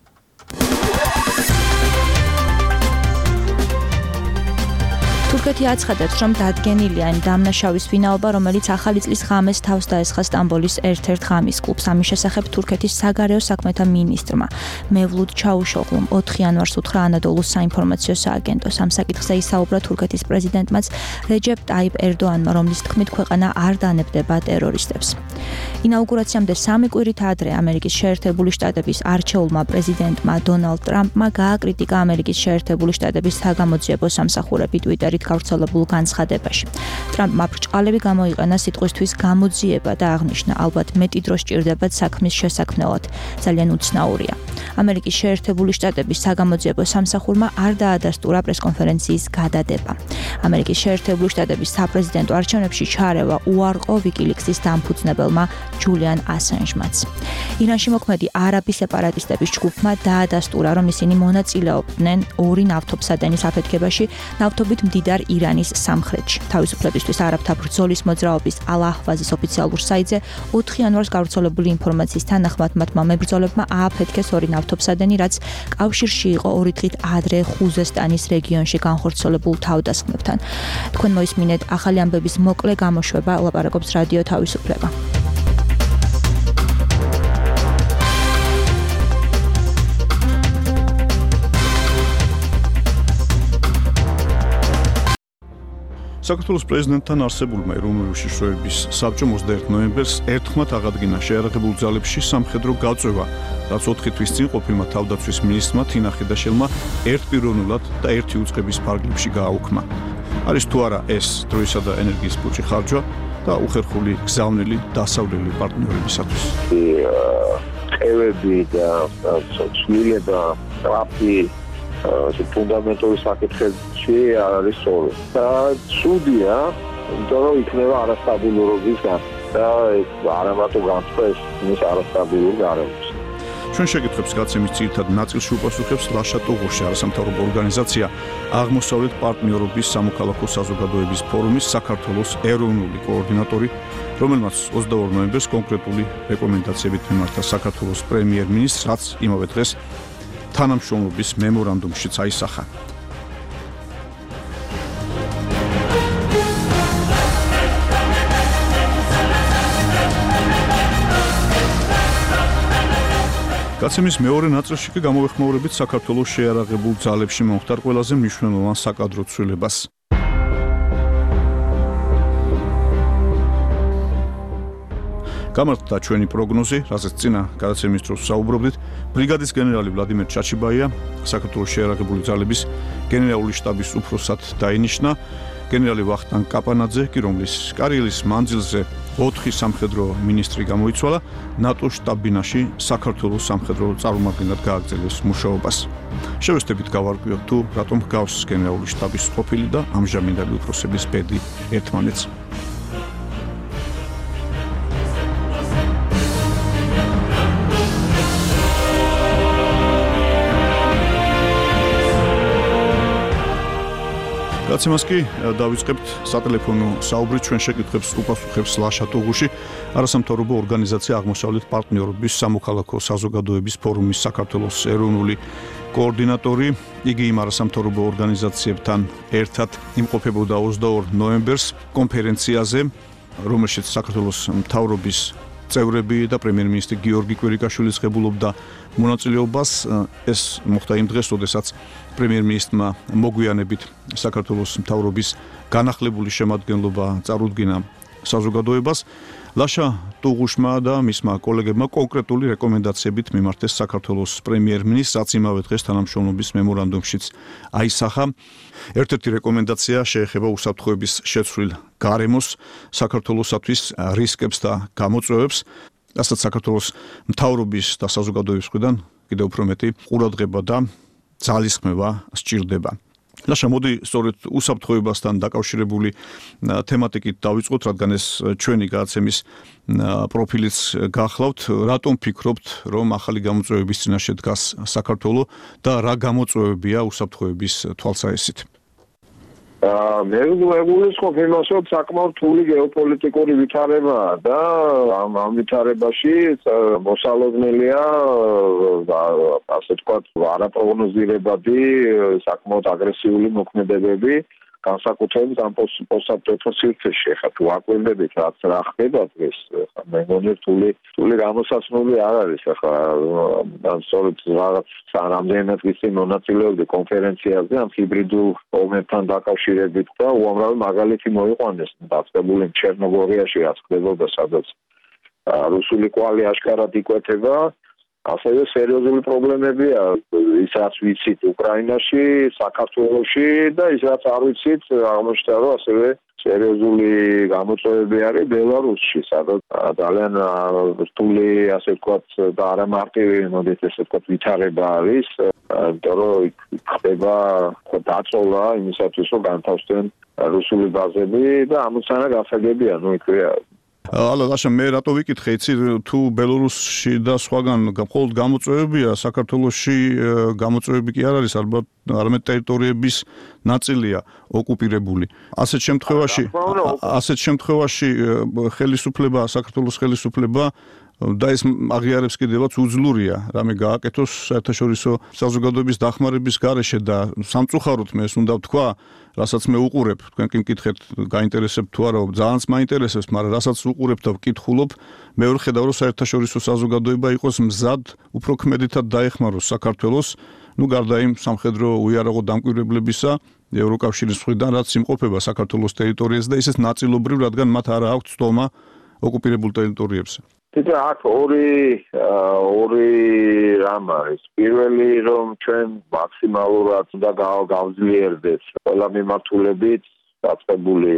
თურქეთი აცხადებს, რომ დადგენილია დამნაშავის ვინაობა, რომელიც ახალი წლის ღამეს თავს დაესხა სტამბოლის ერთ-ერთ ღამის კლუბს. ამის შესახებ თურქეთის საგარეო საქმეთა მინისტრმა მევლუდ ჩაუშოღლუმ ოთხი იანვარს უთხრა ანადოლუს საინფორმაციო სააგენტოს. ამ საკითხზე ისაუბრა თურქეთის პრეზიდენტმაც რეჯეპ ტაიპ ერდოანმა, რომლის თქმით ქვეყანა არ დანებდება ტერორისტებს. ინაუგურაციამდე სამი კვირით ადრე ამერიკის შეერთებული შტატების არჩეულმა პრეზიდენტმა დონალდ ტრამპმა გააკრიტიკა ამერიკის შეერთებული შტატების საგამოძიებო სამსახურები ტვიტერით გავრცელებულ განცხადებაში. ტრამპმა ბრჭყალები გამოიყენა სიტყვისთვის გამოძიება და აღნიშნა, ალბათ მეტი დრო სჭირდებათ საქმის შესაქმნელად. ძალიან უცნაურია. ამერიკის შეერთებული შტატების საგამოძიებო სამსახურმა არ დაადასტურა პრესკონფერენციის გადადება. ამერიკის შეერთებული შტატების საპრეზიდენტო არჩევნებში ჩარევა უარყო ვიკილიქსის დამფუძნებელმა ჯულიან ასანჟმაც. ირანში მოქმედი არაბი სეპარატისტების ჯგუფმა დაადასტურა, რომ ისინი მონაწილეობდნენ ორი ნავთობსადენის აფეთქებაში, ნავთობით მდიდარ მდიდარ ირანის სამხრეთში. თავისუფლებისთვის არაბთა ბრძოლის მოძრაობის ალ-აჰვაზის ოფიციალურ საიტზე ოთხი იანვარს გავრცელებული ინფორმაციის თანახმად მათმა მებრძოლებმა ააფეთქეს ორი ნავთობსადენი, რაც კავშირში იყო ორი დღით ადრე ხუზესტანის რეგიონში განხორციელებულ თავდასხმებთან. თქვენ მოისმინეთ ახალი ამბების მოკლე გამოშვება, ლაპარაკობს რადიო თავისუფლება. საქართველოს პრეზიდენტთან არსებულმა ეროვნული უშიშროების საბჭომ ოცდაერთი ნოემბერს ერთხმად აღადგინა შეიარაღებულ ძალებში სამხედრო გაწევა, რაც ოთხი თვის წინ ყოფილმა თავდაცვის მინისტრმა თინა ხიდაშელმა ერთპიროვნულად და ერთი უწყების ფარგლებში გააუქმა. არის თუ არა ეს დროისა და ენერგიის პუჭი ხარჯვა და უხერხული გზავნილი დასავლელი პარტნიორებისათვის. ყევები და ცვლილება ტრაფი ფუნდამენტური საკითხებში არ არის სწორი. და ცუდია, იმიტომ რომ იქნება არასტაბილურობის და არა მარტო განწყეს ის არასტაბილურ გარემოს. ჩვენ შეკითხვებს გაცემის ძირითად ნაწილში უპასუხებს ლაშა ტუღუში, არასამთავრობო ორგანიზაცია აღმოსავლეთ პარტნიორობის სამოქალაქო საზოგადოების ფორუმის საქართველოს ეროვნული კოორდინატორი, რომელმაც ოცდაორი ნოემბერს კონკრეტული რეკომენდაციებით მიმართა საქართველოს პრემიერ-მინისტრს, რაც იმავე დღეს თანამშრომლობის მემორანდუმშიც აისახა. გაცემის მეორე ნაწილში კი გამოვეხმაურებით საქართველოს შეიარაღებულ ძალებში მომხდარ ყველაზე მნიშვნელოვან საკადრო ცვლილებას. გამართდა ჩვენი პროგნოზი, რასაც წინა გადაცემის დროს საუბრობდით, ბრიგადის გენერალი ვლადიმერ ჩაჩიბაია საქართველოს შეიარაღებული ძალების გენერალური შტაბის უფროსად დაინიშნა, გენერალი ვახტანგ კაპანაძე კი, რომლის კარიერის მანძილზე ოთხი სამხედრო მინისტრი გამოიცვალა, ნატოს შტაბ-ბინაში საქართველოს სამხედრო წარმომადგენლად გააგრძელეს მუშაობას. შევეცდებით გავარკვიოთ თუ რატომ ჰგავს გენერალური შტაბის ყოფილი და ამჟამინდელი უფროსების ბედი ერთმანეთს. გაცემას კი დავიწყებთ სატელეფონო საუბრით, ჩვენ შეკითხვებს უპასუხებს ლაშა ტუღუში, არასამთავრობო ორგანიზაცია აღმოსავლეთ პარტნიორობის სამოქალაქო საზოგადოების ფორუმის საქართველოს ეროვნული კოორდინატორი. იგი იმ არასამთავრობო ორგანიზაციებთან ერთად იმყოფებოდა ოცდაორი ნოემბერს კონფერენციაზე, რომელშიც საქართველოს მთავრობის წევრები და პრემიერ-მინისტრი გიორგი კვირიკაშვილიც ღებულობდა მონაწილეობას. ეს მოხდა იმ დღეს, როდესაც პრემიერ-მინისტრმა მოგვიანებით საქართველოს მთავრობის განახლებული შემადგენლობა წარუდგინა საზოგადოებას. ლაშა ტუღუშმა და მისმა კოლეგებმა კონკრეტული რეკომენდაციებით მიმართეს საქართველოს პრემიერ-მინისტრს, რაც იმავე დღეს თანამშრომლობის მემორანდუმშიც აისახა. ერთ-ერთი რეკომენდაცია შეეხება უსაფრთხოების შეცვლილ გარემოს, საქართველოსათვის რისკებს და გამოწვევებს, რასაც საქართველოს მთავრობის და საზოგადოების მხრიდან კიდევ უფრო მეტი ყურადღება და ძალისხმევა სჭირდება. ლაშა, მოდი სწორედ უსაფრთხოებასთან დაკავშირებული თემატიკით დავიწყოთ, რადგან ეს ჩვენი გადაცემის პროფილიც გახლავთ. რატომ ფიქრობთ, რომ ახალი გამოწვევების წინაშე დგას საქართველო და რა გამოწვევებია უსაფრთხოების თვალსაჩინით? მე ვგულისხმობ იმას, რომ საკმაოდ რთული გეოპოლიტიკური ვითარებაა და ამ ამ ვითარებაში მოსალოდნელია, ასე ვთქვათ, არაპროგნოზირებადი, საკმაოდ აგრესიული მოქმედებები, განსაკუთრებით ამ პოსტსაბჭოთა სივრცეში. ხა თუ აკვირდებით, რაც რა ხდება დღეს, ხა მე მგონი რთული რთული გამოსაცნობი არ არის. ხა ან სწორედ რაღაც რამდენიმე დღის წინ მონაწილეობდი კონფერენციაზე ამ ჰიბრიდულ ომებთან დაკავშირებით და უამრავი მაგალითი მოიყვანეს. დაწყებული ჩერნოგორიაში რაც ხდებოდა, სადაც რუსული კვალი აშკარად იკვეთება. ასევე სერიოზული პრობლემებია ის რაც ვიცით უკრაინაში, საქართველოში და ის რაც არ ვიცით, აღმოჩნდა რომ ასევე სერიოზული გამოწვევები არის ბელარუსში, სადაც ძალიან რთული, ასე ვთქვათ, და არა მარტივი, მოდით ესე ვთქვათ, ვითარება არის, იმიტომ რომ ხდება დაწოლა იმისათვის, რომ განთავსდნენ რუსული ბაზები და ამოცანა გასაგებია, ნუ იქვეა. ალა ლაშა მე რატო ვიკითხე იცი თუ ბელორუსში და სხვაგან მხოლოდ გამოწვევებია საქართველოში გამოწვევები კი არ არის ალბათ არამედ ტერიტორიების ნაწილია ოკუპირებული ასეთ შემთხვევაში ასეთ შემთხვევაში ხელისუფლება საქართველოს ხელისუფლება და ეს აღიარებს კიდევაც უძლურია რამე გააკეთოს საერთაშორისო საზოგადოების დახმარების გარეშე და სამწუხაროდ მე ეს უნდა ვთქვა რასაც მე უყურებ თქვენ კი მკითხეთ გაინტერესებთ თუ არა ძალიანაც მაინტერესებს მაგრამ რასაც უყურებ და ვკითხულობ მე ვხედავ რომ საერთაშორისო საზოგადოება იყოს მზად უფრო ქმედითად დაეხმაროს საქართველოს ნუ გარდა იმ სამხედრო უიარაღო დამკვირვებლებისა ევროკავშირის მხრიდან რაც იმყოფება საქართველოს ტერიტორიაზე და ისიც ნაწილობრივ რადგან მათ არა აქვთ სტომა ოკუპირებულ ტერიტორიებზე თითო აქ ორი ორი რამ არის პირველი რომ ჩვენ მაქსიმალურად უნდა გავძლიერდეს ყველა მიმართულებით დაწყებული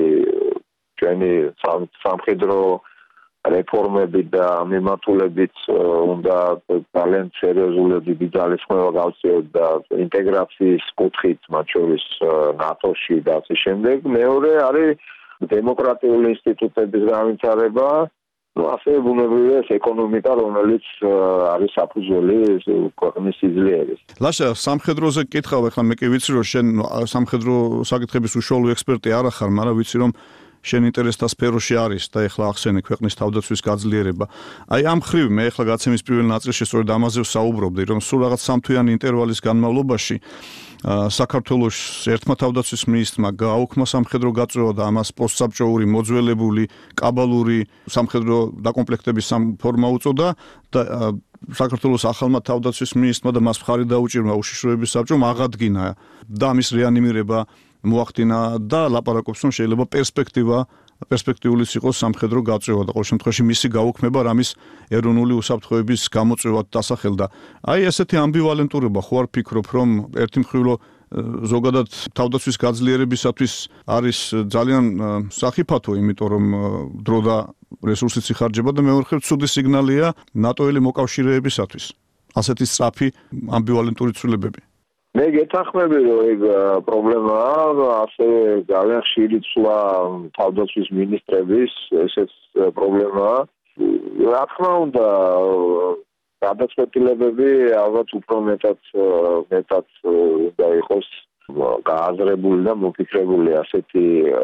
ჩვენი სამხედრო რეფორმები და მიმართულებით უნდა ძალიან სერიოზულად დიდი ძალისხმევა გავწიოთ და ინტეგრაციის კუთხით მათ შორის ნატოში და ასე შემდეგ მეორე არის დემოკრატიული ინსტიტუტების განვითარება ასე ბუნებრივია ეკონომიკა რომელიც არის საფუძველი ქვეყნის სიძლიერის. ლაშა სამხედროზე კითხავ ახლა მე კი ვიცი რომ შენ სამხედრო საკითხების უშუალო ექსპერტი არ ახარ, მაგრამ ვიცი რომ შენ ინტერესთა სფეროში არის და ახლა ახსენე ქვეყნის თავდაცვის გაძლიერება. აი ამ ხრივ მე ახლა გაცემის პირველ ნაწილში სწორედ ამაზე ვსაუბრობდი რომ სულ რაღაც სამთვიანი ინტერვალის განმავლობაში საქართველოს ერთმა თავდაცვის მინისტრმა გააუქმა სამხედრო გაწვევა და ამას პოსტსაბჭოური მოძველებული კაბალური სამხედრო დაკომპლექტების ფორმა უწოდა და საქართველოს ახალმა თავდაცვის მინისტრმა და მას მხარი დაუჭირმა უშიშროების საბჭომ აღადგინა და ამის რეანიმირება მოახდინა და ლაპარაკობს რომ შეიძლება პერსპექტივა პერსპექტიულიც იყოს სამხედრო გაწვევა და ყოველ შემთხვევაში მისი გაუქმება რამის ეროვნული უსაფრთხოების გამოწვევად დასახელდა. აი ესეთი ამბივალენტურობა ხო არ ფიქრობ რომ ერთი მხრივ ზოგადად თავდაცვის გაძლიერებისათვის არის ძალიან სახიფათო, იმიტომ რომ დრო და რესურსიც იხარჯება და მეორე მხრივ ცუდი სიგნალია ნატოელი მოკავშირეებისათვის. ასეთი სწრაფი ამბივალენტური ცვლილებები. მე გეთანხმები რომ ეგ პრობლემაა, ასე ძალიან ხშირი ცვლა თავდაცვის მინისტრების, ესეც პრობლემაა. რა თქმა უნდა, გადაწყვეტილებები ალბათ უფრო მეტად მეტად უნდა იყოს გააზრებული და მოფიქრებული ასეთი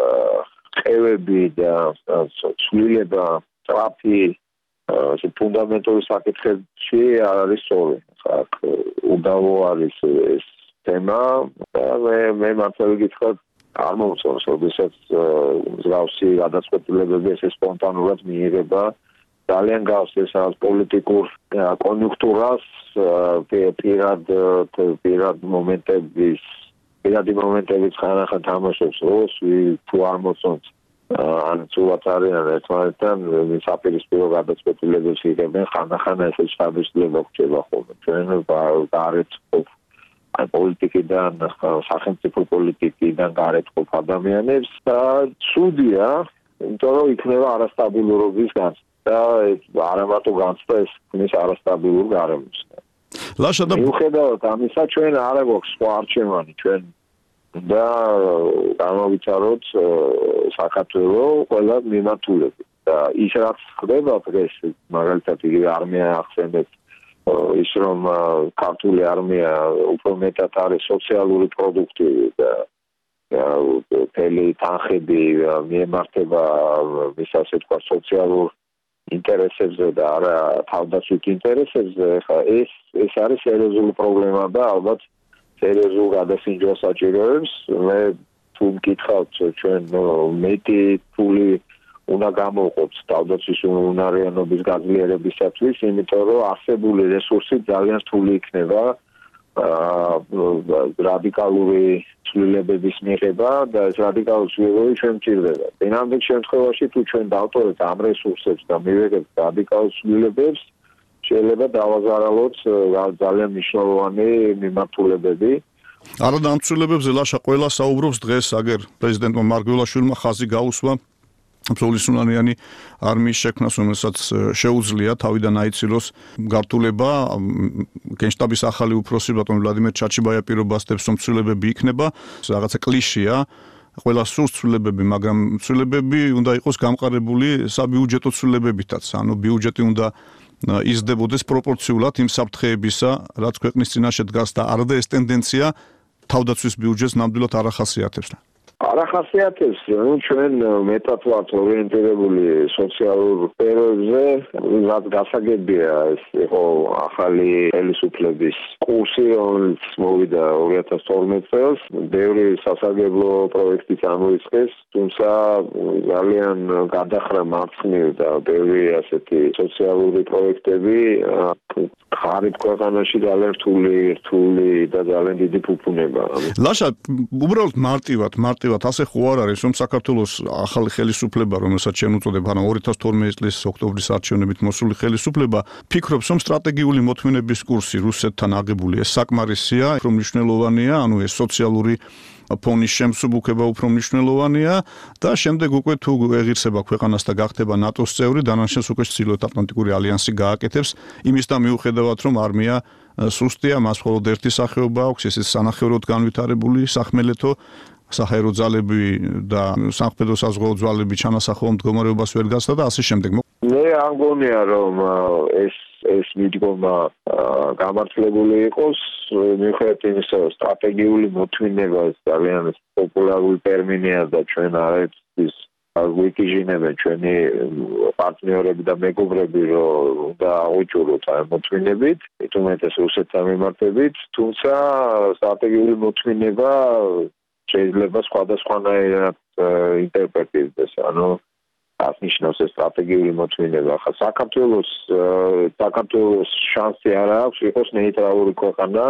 ყევები და ცვლილება სწრაფი ასე ფუნდამენტური საკითხებში არ არის სწორი. აქ უდავო არის ეს თემა და მე მე მართლა ვიკითხავ არ მომწონს როდესაც მსგავსი გადაწყვეტილებები ესე სპონტანურად მიიღება ძალიან გავს ეს პოლიტიკურ კონიუნქტურას პირად პირად მომენტების პირადი მომენტების ხანახან თამაშობს როლს თუ არ მოწონს ან ცუდად არიან ერთმანეთთან საპირისპირო გადაწყვეტილებებს იღებენ ხანახან ესე შთაბეჭდილება ხდება ხოლმე ჩვენ გარეთ ან პოლიტიკიდან სახელმწიფო პოლიტიკიდან გარეთ ყოფ ადამიანებს და ცუდია იმიტომ რომ იქნება არასტაბილურობის განცდა და არა მარტო განცდა ეს ქმნის არასტაბილურ გარემოს ლაშა და მიუხედავად ამისა ჩვენ არ გვაქვს სხვა არჩევანი ჩვენ და გამოვიცაროთ საქართველოს ყველა მიმართულებით და ის რაც ხდება დღეს მაგალითად იგი არმია ახსენებს ის რომ ქართული არმია უფრო მეტად არის სოციალური პროდუქტი და თელი თანხები მიემართება ვის ასე თქვა სოციალურ ინტერესებზე და არა თავდაცვით ინტერესებზე ხა ეს ეს არის სერიოზული პრობლემა და ალბათ სერიოზულ გადასინჯვას საჭიროებს მე თუ მკითხავთ ჩვენ მეტი ფული უნდა გამოვყოთ თავდაცვის უნარიანობის გაძლიერებისათვის იმიტომ რომ არსებული რესურსი ძალიან რთული იქნება რადიკალური ცვლილებების მიღება და ეს რადიკალური ცვლილებები ჩვენ მჭირდება. წინამდელ შემთხვევაში თუ ჩვენ დავტოვებთ ამ რესურსებს და მივიღებთ რადიკალურ ცვლილებებს, შეიძლება დავაზარალოთ ძალიან მნიშვნელოვანი მიმართულებები. არა და ამ ცვლილებებზე ლაშა ყველა საუბრობს დღეს აგერ პრეზიდენტმა მარგველაშვილმა ხაზი გაუსვა სულისუნარიანი არმიის შექმნას, რომელსაც შეუძლია თავიდან აიცილოს გართულება გენშტაბის ახალი უფროსი ბატონ ვლადიმერ ჩაჩიბაია პირობასდებს რომ ცვლილებები იქნება, რაღაცა კლიშეა ყველა სურს ცვლილებები, მაგრამ ცვლილებები უნდა იყოს გამყარებული საბიუჯეტო ცვლილებებითაც. ანუ ბიუჯეტი უნდა იზრდებოდეს პროპორციულად იმ საფრთხეებისა, რაც ქვეყნის წინაშე დგას და არადა ეს ტენდენცია თავდაცვის ბიუჯეტს ნამდვილად არ ახასიათებს. არ ახასიათებს, ну ჩვენ მეტად ვართ ორიენტირებული სოციალურ სფეროებზე, რაც გასაგებია ეს იყო ახალი ხელისუფლების კურსი, რომელიც მოვიდა ორი ათას თორმეტ წელს, ბევრი სასარგებლო პროექტი წარმოიწყეს, თუმცა ძალიან გადახრა მარცხნივ და ბევრი ასეთი სოციალური პროექტები ხარით ქვეყანაში ძალიან რთული, რთული და ძალიან დიდი ფუფუნება. ლაშა, უბრალოდ მარტივად, მარტივად ასე ხო არ არის, რომ საქართველოს ახალი ხელისუფლება, რომელსაც ჩვენ უწოდებ, ანუ ორი ათას თორმეტი წლის ოქტომბრის არჩევნებით მოსული ხელისუფლება, ფიქრობს, რომ სტრატეგიული მოთმინების კურსი რუსეთთან აღებული ეს საკმარისია, რომ მნიშვნელოვანია, ანუ ეს სოციალური ფონის შემსუბუქება უფრო მნიშვნელოვანია და შემდეგ უკვე თუ ეღირსება ქვეყანას და გახდება ნატოს წევრი, დანარჩენს უკვე ჩრდილოეთატლანტიკური ალიანსი გააკეთებს, იმის და მიუხედავად რომ არმია სუსტია, მას მხოლოდ ერთი სახეობა აქვს, ეს სანახევროდ განვითარებული სახმელეთო საჰაერო ძალები და სამხედრო საზღვაო ძალები ჩანასახაო მდგომარეობას ვერ გასცდა და ასე შემდეგ. მე არ მგონია რომ ეს ეს მიდგომა გამართლებული იყოს, მიუხედავად იმისა, რომ სტრატეგიული მოთმინება ძალიან პოპულარული ტერმინია და ჩვენ არაერთის ვიკიჟინებენ ჩვენი პარტნიორები და მეგობრები, რომ უნდა აღვიჭუროთ ამ მოთმინებით, თუმცა რუსეთთან მიმართებით, თუმცა სტრატეგიული მოთმინება შეიძლება სხვადასხვანაირად ინტერპრეტირდეს, ანუ რაც ნიშნავს ეს სტრატეგიული მოთმინება. ხა საქართველოს საქართველოს შანსი არ აქვს იყოს ნეიტრალური ქვეყანა,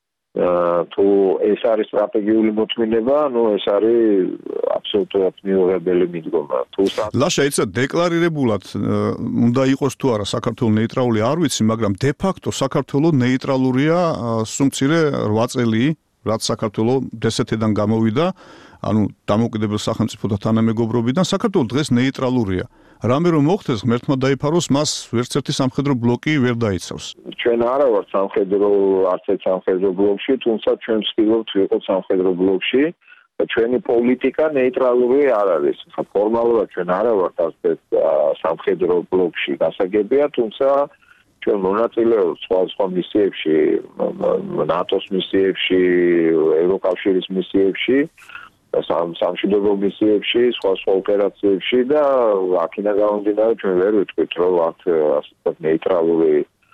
თუ ეს არის სტრატეგიული მოთმინება, ну ეს არის აბსოლუტურად მიუღებელი მიდგომა. თუ ლაშა, იცი დეკლარირებულად უნდა იყოს თუ არა საქართველოს ნეიტრალური არ ვიცი, მაგრამ de facto საქართველოს ნეიტრალურია სულ-მცირე რვა წელი, რაც საქართველოს დსთ-დან გამოვიდა, ანუ დამოუკიდებელ სახელმწიფოთა თანამეგობრობიდან, საქართველოს დღეს ნეიტრალურია. რამე რომ მოხდეს, ღმერთმა დაიფაროს, მას ვერც ერთი სამხედრო ბლოკი ვერ დაიცავს. ჩვენ არა ვართ სამხედრო, არც ერთ სამხედრო ბლოკში, თუმცა ჩვენ ვცდილობთ ვიყოთ სამხედრო ბლოკში და ჩვენი პოლიტიკა ნეიტრალური არ არის. ფორმალურად ჩვენ არა ვართ არც ერთ სამხედრო ბლოკში გასაგებია, თუმცა ჩვენ მონაწილეობთ სხვა მისიებში, ნატოს მისიებში, ევროკავშირის მისიებში, სამშვიდობო მისიებში, სხვა სხვა ოპერაციებში და აქედან გამომდინარე ჩვენ ვერ ვიტყვით, რომ ვართ ასე ნეიტრალური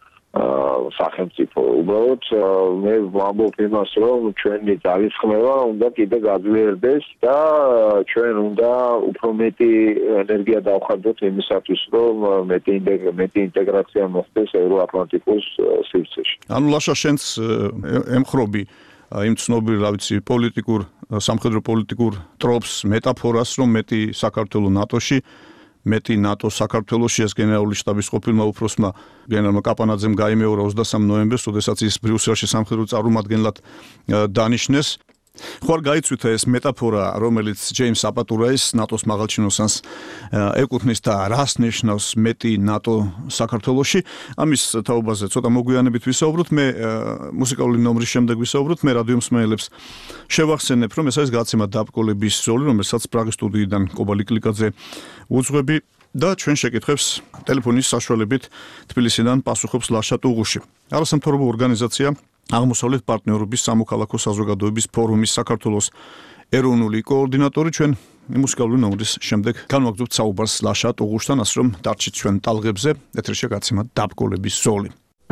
სახელმწიფო. უბრალოდ მე ვამბობ იმას, რომ ჩვენი ძალისხმევა უნდა კიდე გაძლიერდეს და ჩვენ უნდა უფრო მეტი ენერგია დავხარჯოთ იმისათვის, რომ მეტი მეტი ინტეგრაცია მოხდეს ევროატლანტიკურ სივრცეში. ანუ ლაშა, შენც ემხრობი იმ ცნობილ, რა ვიცი, პოლიტიკურ, სამხედრო პოლიტიკურ ტროპს, მეტაფორას, რომ მეტი საქართველოს ნატოში, მეტი ნატო საქართველოში, ეს გენერალური შტაბის ყოფილმა უფროსმა გენერალმა კაპანაძემ გაიმეორა ოცდასამ ნოემბერს, როდესაც ის ბრიუსელში სამხედრო წარმომადგენლად დანიშნეს. ხო არ გაიცვითა ეს მეტაფორა, რომელიც ჯეიმს აპატურაის ნატოს მაღალჩინოსანს ეკუთვნის და რას ნიშნავს მეტი ნატო საქართველოში. ამის თაობაზე ცოტა მოგვიანებით ვისაუბროთ, მე მუსიკალური ნომრის შემდეგ ვისაუბროთ, მე რადიო მსმენელებს შევახსენებ, რომ ეს არის გადაცემა დაბრკოლების ზოლი, რომელსაც პრაღის სტუდიიდან კობალი კლიკაძე უძღვები და ჩვენ შეკითხვებს ტელეფონის საშუალებით თბილისიდან პასუხობს ლაშა ტუღუში. არასამთავრობო ორგანიზაცია აღმოსავლეთ პარტნიორობის სამოქალაქო საზოგადოების ფორუმის საქართველოს ეროვნული კოორდინატორი. ჩვენ მუსიკალური ნომრის შემდეგ განვაგრძობთ საუბარს ლაშა ტუღუშთან, ასე რომ დარჩით ჩვენ ტალღებზე. ეთერში გადაცემა დაბრკოლების ზოლი.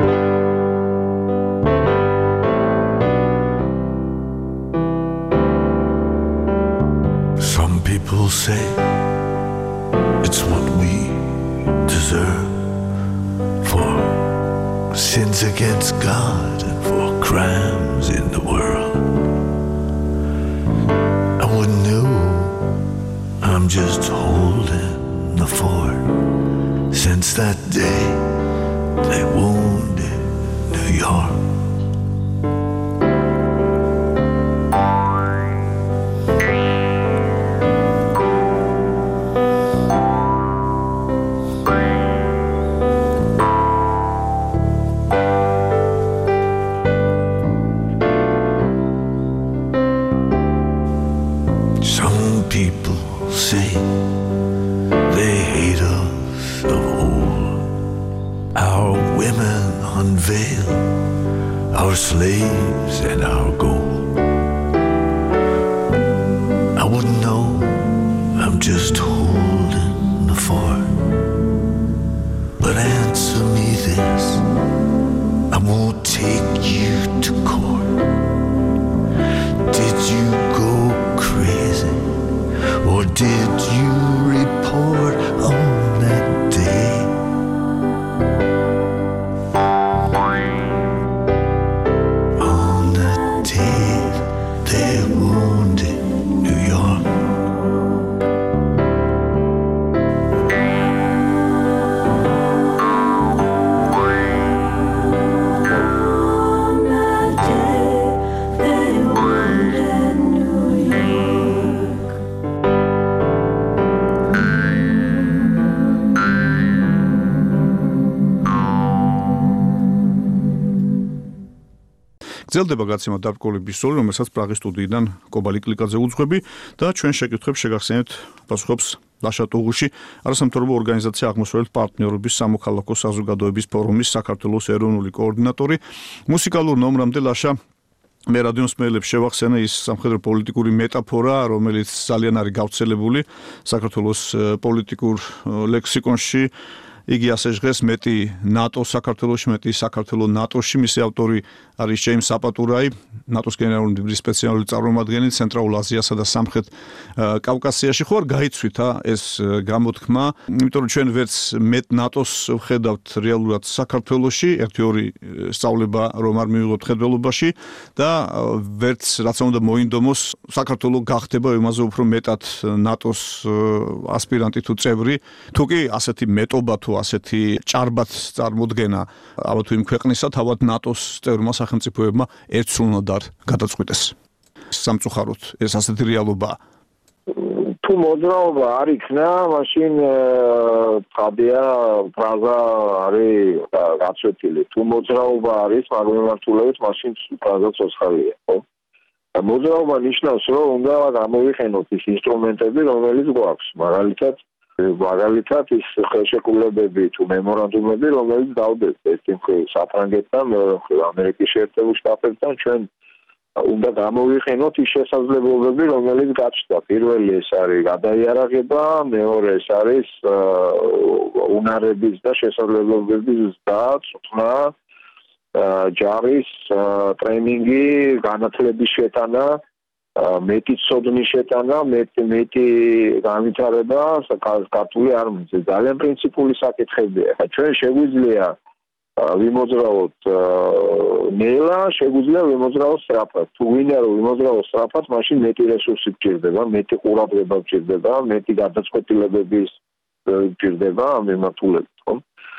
Some people say it's what we deserve for sins against God and for crimes in the world. I wouldn't know, I'm just holding the fort. Since that day they wounded New York. Some say they hate us of old. Our women unveil our slaves and our gold. I wouldn't know, I'm just holding the fort. But answer me this, I won't take you to court. Did you go crazy, or did you report on that day? On that day they wounded New York. გრძელდება გაცემა დარკვევლების სოლი, რომელსაც პრაღის სტუდიიდან კობალი კლიკაძე უძღვები და ჩვენ შეკითხვებს შეგახსენებთ პასუხობს ლაშა ტუღუში, არასამთავრობო ორგანიზაცია აღმოსავლეთ პარტნიორობის სამოქალაქო საზოგადოების ფორუმის საქართველოს ეროვნული კოორდინატორი. მუსიკალურ ნომრამდე ლაშა მე რადიოს მელებს შევახსენე ის სამხედრო პოლიტიკური მეტაფორა, რომელიც ძალიან არის გავრცელებული საქართველოს პოლიტიკურ ლექსიკონში. იგი ასე ჟღერს მეტი ნატო საქართველოში, მეტი საქართველო ნატოში. მისი ავტორი არის ჯეიმს საპატურაი, ნატოს გენერალური მდივნის სპეციალური წარმომადგენელი ცენტრალურ აზიასა და სამხრეთ კავკასიაში. ხო არ გაიცვით ეს გამოთქმა, იმიტომ რომ ჩვენ ვერც მეტ ნატოს ვხედავთ რეალურად საქართველოში, ერთი-ორი სწავლება რომ არ მივიღოთ ხედველობაში და ვერც რაც უნდა მოინდომოს საქართველო გახდება იმაზე უფრო მეტად ნატოს ასპირანტი თუ წევრი. თუ კი ასეთი მეტობა თუ ასეთი ჭარბად წარმოდგენა ალბათ თუ იმ ქვეყნისა თავად ნატოს წევრმა სახელმწიფოებმა ერთსრულნად არ გადაწყვიტეს. სამწუხაროდ ეს ასეთი რეალობაა. თუ მოძრაობა არ იქნა, მაშინ ცხადია ფრაზა არის გაცვეთილი. თუ მოძრაობა არის მაგმემართულებით, მაშინ ფრაზა ცოცხალია, ხო? მოძრაობა ნიშნავს, რომ უნდა გამოვიყენოთ ის ინსტრუმენტები, რომელიც გვაქვს, მაგალითად მაგალითად ის ხელშეკრულებები თუ მემორანდუმები, რომელიც დავდეთ ერთი მხრივ საფრანგეთთან, მეორე მხრივ ამერიკის შეერთებულ შტატებთან, ჩვენ უნდა გამოვიყენოთ ის შესაძლებლობები, რომელიც გაჩნდა. პირველი ეს არის გადაიარაღება, მეორე ეს არის უნარების და შესაძლებლობების დაწყვეტა, ჯარის ტრენინგი, განათლების შეტანა, მეტი ცოდნის შეტანა, მეტი მეტი განვითარება ქართული არმიზე. ძალიან პრინციპული საკითხებია. ჩვენ შეგვიძლია ვიმოძრაოთ ნელა, შეგვიძლია ვიმოძრაოთ სწრაფად. თუ გვინდა რომ ვიმოძრაოთ სწრაფად, მაშინ მეტი რესურსი გჭირდება, მეტი ყურადღება გჭირდება, მეტი გადაწყვეტილებების გჭირდება ამ მიმართულებით, ხო?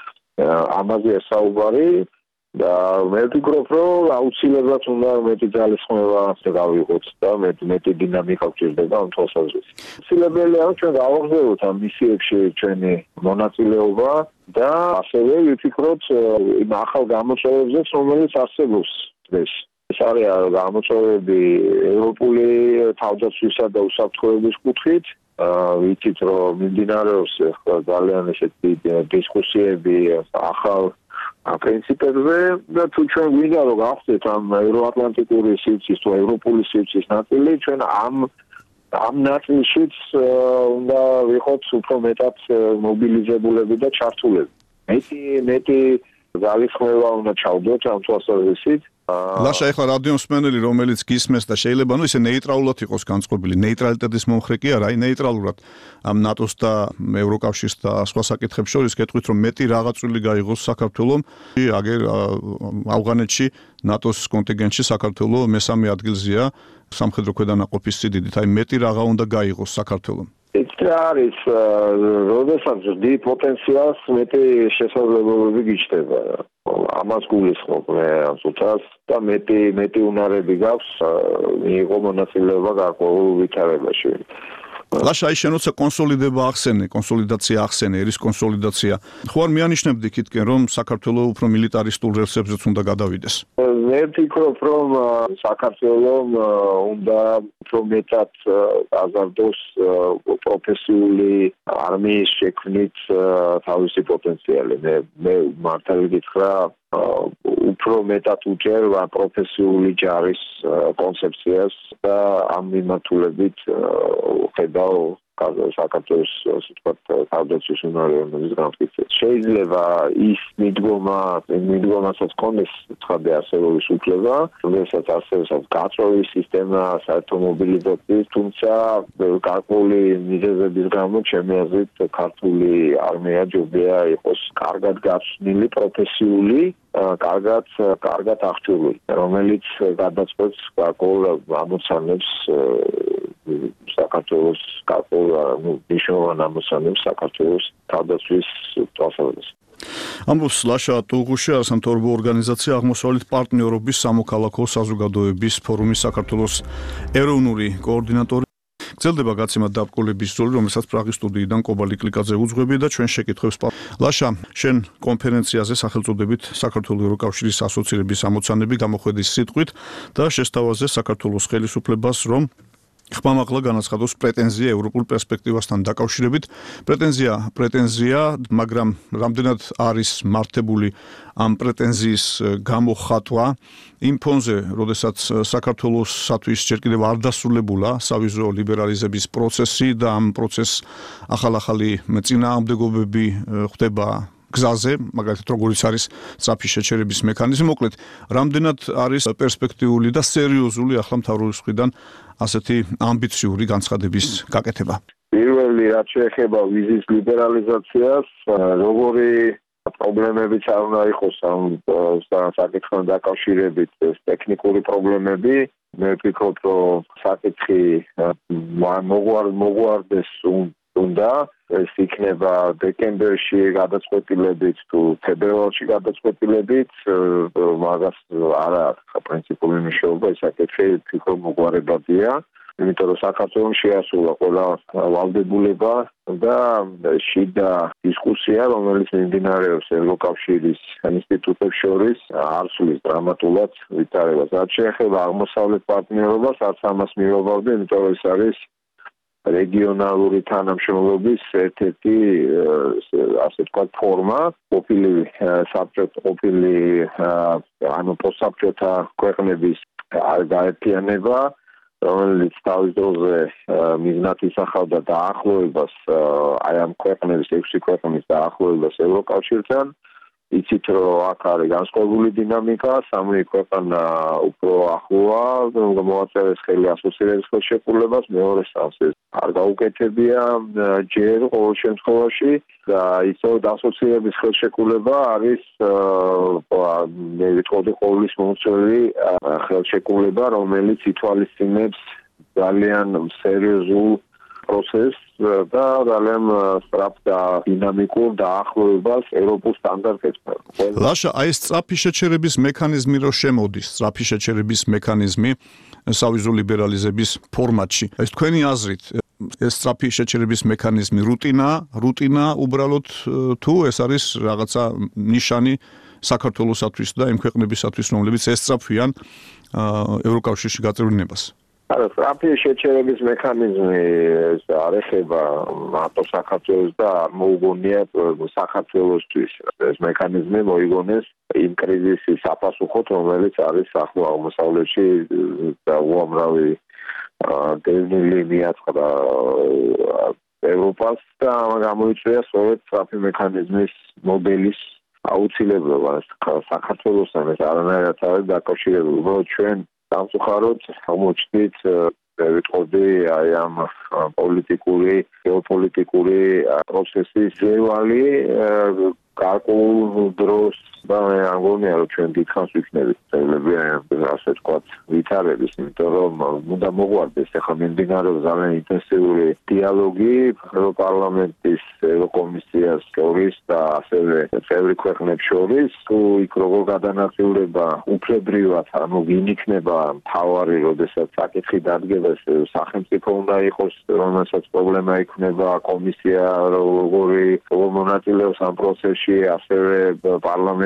ამაზეა საუბარი. და მე ვფიქრობ, რომ აუცილებლად უნდა მეტი ძალისხმევა გავიღოთ და მეტი მეტი დინამიკა გჭირდება ამ თვალსაზრისით. აუცილებელია რომ ჩვენ გავაღწევოთ ამ მისიებში ჩვენი მონაწილეობა და ასევე ვიფიქროთ იმ ახალ გამოწვევებზეც, რომელიც არსებობს დღეს. ეს არის გამოწვევები ევროპული თავდაცვისა და უსაფრთხოების კუთხით. ვიცით, რომ მიმდინარეობს ძალიან ესეთი დისკუსიები ახალ პრინციპებზე და თუ ჩვენ გვინდა რომ გავხდეთ ამ ევროატლანტიკური სივრცის თუ ევროპული სივრცის ნაწილი, ჩვენ ამ ამ ნაწილშიც უნდა ვიყოთ უფრო მეტად მობილიზებულები და ჩართულები. მეტი მეტი ძალისხმევა უნდა ჩავდოთ ამ თვალსაზრისით. ლაშა ეხლა რადიომსმენელი რომელიც გისმენს და შეიძლება ნუ ისე ნეიტრალურად იყოს განწყობილი, ნეიტრალიტეტის მომხრე კი არა, აი ნეიტრალურად ამ ნატოს და ევროკავშირის და სხვა საკითხებს შორის გეტყვით რომ მეტი რაღაცული გაიღოს საქართველოს, აგერ ავღანეთში ნატოს კონტინგენტში საქართველოს მესამე ადგილზეა სამხედრო ქვედანაყოფის სიდიდით, აი მეტი რაღა უნდა გაიღოს საქართველოს. ეს არის როდესაც დი პოტენციალს მეტი შესაძლებლობები გიჩნდება. ამას გულისხმობ მე ამ წუთას და მეტი მეტი უნარები გაქვს მიიღო მონაწილეობა გარკვეულ ვითარებაში. ლაშა ის შენოცა კონსოლიდება ახსენე, კონსოლიდაცია ახსენე, ერის კონსოლიდაცია. ხო არ მიანიშნებდი იქითკენ რომ საქართველოს უფრო მილიტარისტულ რელსებზეც უნდა გადავიდეს. მე ვფიქრობ, რომ საქართველოს უნდა უფრო მეტად აზარდოს პროფესიული არმიის შექმნით თავისი პოტენციალი. მე მე მართალი გითხრა, უფრო მეტად უჭერ პროფესიული ჯარის კონცეფციას და ამ მიმართულებით ხედავ საქართველოს ვთქვათ თავდაცვის უნარიანობის განმტკიცებას. შეიძლება ის მიდგომა, მიდგომასაც კონდეს ცხადე არსებობის უფლება, რომელსაც არსებობს გაწვევის სისტემა, საერთო მობილიზაციის, თუმცა გარკვეული მიზეზების გამო ჩემი აზრით ქართული არმია ჯობია იყოს კარგად გაცნილი, პროფესიული, კარგად კარგად აღჭურვილი, რომელიც გადაწყვეტს გარკვეულ ამოცანებს საქართველოს გარკვეულ მნიშვნელოვან ამოცანებს საქართველოს თავდაცვის თვალსაზრისით. ამბობს ლაშა ტუღუში, არასამთავრობო ორგანიზაცია აღმოსავლეთ პარტნიორობის სამოქალაქო საზოგადოების ფორუმის საქართველოს ეროვნული კოორდინატორი. გრძელდება გაცემა დაბრკოლების როლი, რომელსაც პრაღის სტუდიიდან კობალი კლიკაძე უძღვები და ჩვენ შეკითხვებს. ლაშა, შენ კონფერენციაზე სახელწოდებით საქართველოს ევროკავშირის ასოცირების ამოცანები გამოხვედის სიტყვით და შესთავაზე საქართველოს ხელისუფლებას, რომ ხმამაღლა განაცხადოს პრეტენზია ევროპულ პერსპექტივასთან დაკავშირებით. პრეტენზია, პრეტენზია, მაგრამ რამდენად არის მართებული ამ პრეტენზიის გამოხატვა იმ ფონზე, როდესაც საქართველოსთვის ჯერ კიდევ არ დასრულებულა სავიზო ლიბერალიზების პროცესი და ამ პროცესს ახალ-ახალი წინააღმდეგობები ხდება გზაზე, მაგალითად როგორიც არის სწრაფი შეჩერების მექანიზმი. მოკლედ, რამდენად არის პერსპექტიული და სერიოზული ახლა მთავრობის მხრიდან ასეთი ამბიციური განცხადების გაკეთება. პირველი რაც შეეხება ვიზის ლიბერალიზაციას, როგორი პრობლემებიც არ უნდა იყოს ამ საკითხთან დაკავშირებით, ტექნიკური პრობლემები. მე ვფიქრობ, რომ საკითხი მოგვარდეს უნდა ეს იქნება დეკემბერში გადაწყვეტილებით თუ თებერვალში გადაწყვეტილებით, მაგას არა პრინციპული მნიშვნელობა, ეს საკითხი ვფიქრობ მოგვარებადია, იმიტომ რომ საქართველოს შეასრულა ყველა ვალდებულება და შიდა დისკუსია, რომელიც მიმდინარეობს ევროკავშირის ინსტიტუტებს შორის, არ სulis დრამატულად ვითარებას. რაც შეეხება აღმოსავლეთ პარტნიორობას, არც ამას მივაბავდი, იმიტომ რომ ეს არის რეგიონალური თანამშრომლობის ერთ-ერთი ასე ვთქვათ ფორმა, ყოფილი საბჭოთა ყოფილი ანუ პოსტსაბჭოთა ქვეყნების გაერთიანება, რომელიც თავის დროზე მიზნად ისახავდა დაახლოებას აი ამ ქვეყნების ექვსი ქვეყნის დაახლოებას ევროკავშირთან. იცით რომ აქ არის განსხვავებული დინამიკა, სამი ქვეყანა უფრო ახლოა, მოაწერეს ხელი ასოცირების ხელშეკრულებას, მეორე სამს არ გაუკეთებია ჯერ ყოველ შემთხვევაში და ისევ ასოცირების ხელშეკრულება არის მე ვიტყოდი ყოვლის მომცველი ხელშეკრულება, რომელიც ითვალისწინებს ძალიან სერიოზულ პროცესს და ძალიან სწრაფ და დინამიკურ დაახლოებას ევროპულ სტანდარტებთან. ლაშა, აი ეს სწრაფი შეჩერების მექანიზმი რო შემოდის, სწრაფი შეჩერების მექანიზმი სავიზო ლიბერალიზების ფორმატში. ეს თქვენი აზრით, ეს სწრაფი შეჩერების მექანიზმი რუტინა, რუტინა უბრალოდ თუ ეს არის რაღაცა ნიშანი საქართველოსათვის და იმ ქვეყნებისათვის, რომლებიც ესწრაფვიან ევროკავშირში გაწევრიანებას? არა, სწრაფი შეჩერების მექანიზმი არ ეხება მარტო საქართველოს და არ მოუგონია საქართველოსთვის. ეს მექანიზმი მოიგონეს იმ კრიზისის საფასუხოდ, რომელიც არის ახლო აღმოსავლეთში და უამრავი დევნილი მიაწყდა ევროპას და გამოიწვია სწორედ სწრაფი მექანიზმის მოდელის აუცილებლობა. საქართველოსთან ეს არანაირად არ არის დაკავშირებული, უბრალოდ ჩვენ სამწუხაროდ აღმოჩნდით ვიტყოდი აი ამ პოლიტიკური, გეოპოლიტიკური პროცესის ძევალი გარკვეულ დროს და მე არ მგონია რომ ჩვენ დიდხანს ვიქნებით წევრები ასე ვთქვათ ვითარების, იმიტომ რომ უნდა მოგვარდეს ახლა მიმდინარეობს ძალიან ინტენსიური დიალოგი ევროპარლამენტის, ევროკომისიას შორის და ასევე წევრი ქვეყნებს შორის, თუ იქ როგორ გადანაწილდება უფლებრივად, ანუ ვინ იქნება მთავარი, როდესაც საკითხი დადგება, სახელმწიფო უნდა იყოს, რომელსაც პრობლემა იქნება, კომისია როგორი როგორ მონაწილეობს ამ პროცესში, ასევე პარლამენტი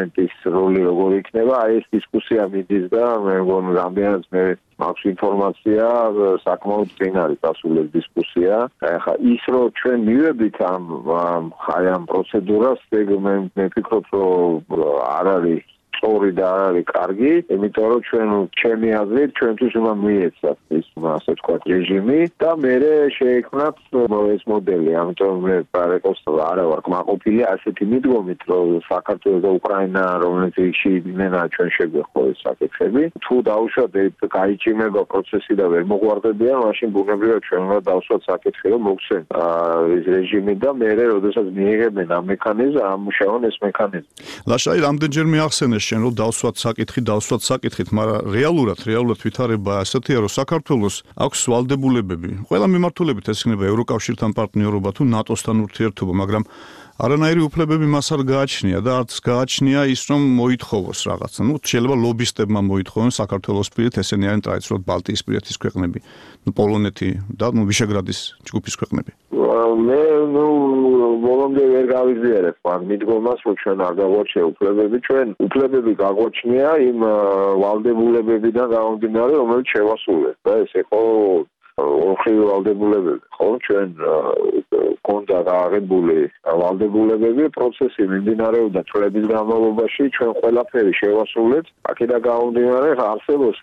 პარლამენტის როლი როგორ იქნება, აი ეს დისკუსია მიდის და მე მგონი რამდენიც მე მაქვს ინფორმაცია, საკმაოდ წინ არის დასრულების დისკუსია. ახლა ის რომ ჩვენ მივედით ამ აი ამ პროცედურას, მე მე ვფიქრობ, რომ არ არის სწორი და არ არის კარგი, იმიტომ რომ ჩვენ ჩემი აზრით ჩვენთვის უნდა მიეცათ ის ასე ვთქვათ რეჟიმი და მე შეექმნათ ეს მოდელი. ამიტომ მე პარეკოს არა ვარ კმაყოფილი ასეთი მიდგომით, რომ საქართველოს და უკრაინა რომელიც შეიძინება ჩვენ შეგვეხო ეს საკითხები. თუ დაუშვათ გაიჭიმება პროცესი და ვერ მოგვარდებიან, მაშინ ბუნებრივად ჩვენ უნდა დავსვათ საკითხი, რომ მოგცენ ეს რეჟიმი და მე როდესაც მიიღებენ ამ მექანიზმს, ამუშავონ ეს მექანიზმი. ლაშაი რამდენჯერმე ახსენეს შენ რომ დავსვათ საკითხი, დავსვათ საკითხით, მაგრამ რეალურად, რეალურად ვითარება ასეთია, რომ საქართველოს აქვს ვალდებულებები. ყველა მიმართულებით ეს იქნება ევროკავშირთან პარტნიორობა თუ ნატოსთან ურთიერთობა, მაგრამ არანაირი უფლებები მას არ გააჩნია და არც გააჩნია ის რომ მოითხოვოს რაღაცა. ნუ შეიძლება ლობისტებმა მოითხოვონ საქართველოს პირით, ესენი არიან ტრადიციულად ბალტიისპირეთის ქვეყნები, ნუ პოლონეთი და ნუ ვიშეგრადის ჯგუფის ქვეყნები. მე ნუ ბოლომდე ვერ გავიზიარებ მაგ მიდგომას, რომ ჩვენ არ გაგვაჩნია უფლებები, ჩვენ უფლებები გაგვაჩნია იმ ვალდებულებებიდან გამომდინარე, რომელიც შევასრულეთ და ეს იყო ოთხივე ვალდებულებები, ხო, ჩვენ კონდა გააღებული ვალდებულებები, პროცესი მიმდინარეობდა წლების განმავლობაში, ჩვენ ყველაფერი შევასრულეთ. აქედან გამომდინარე, არსებობს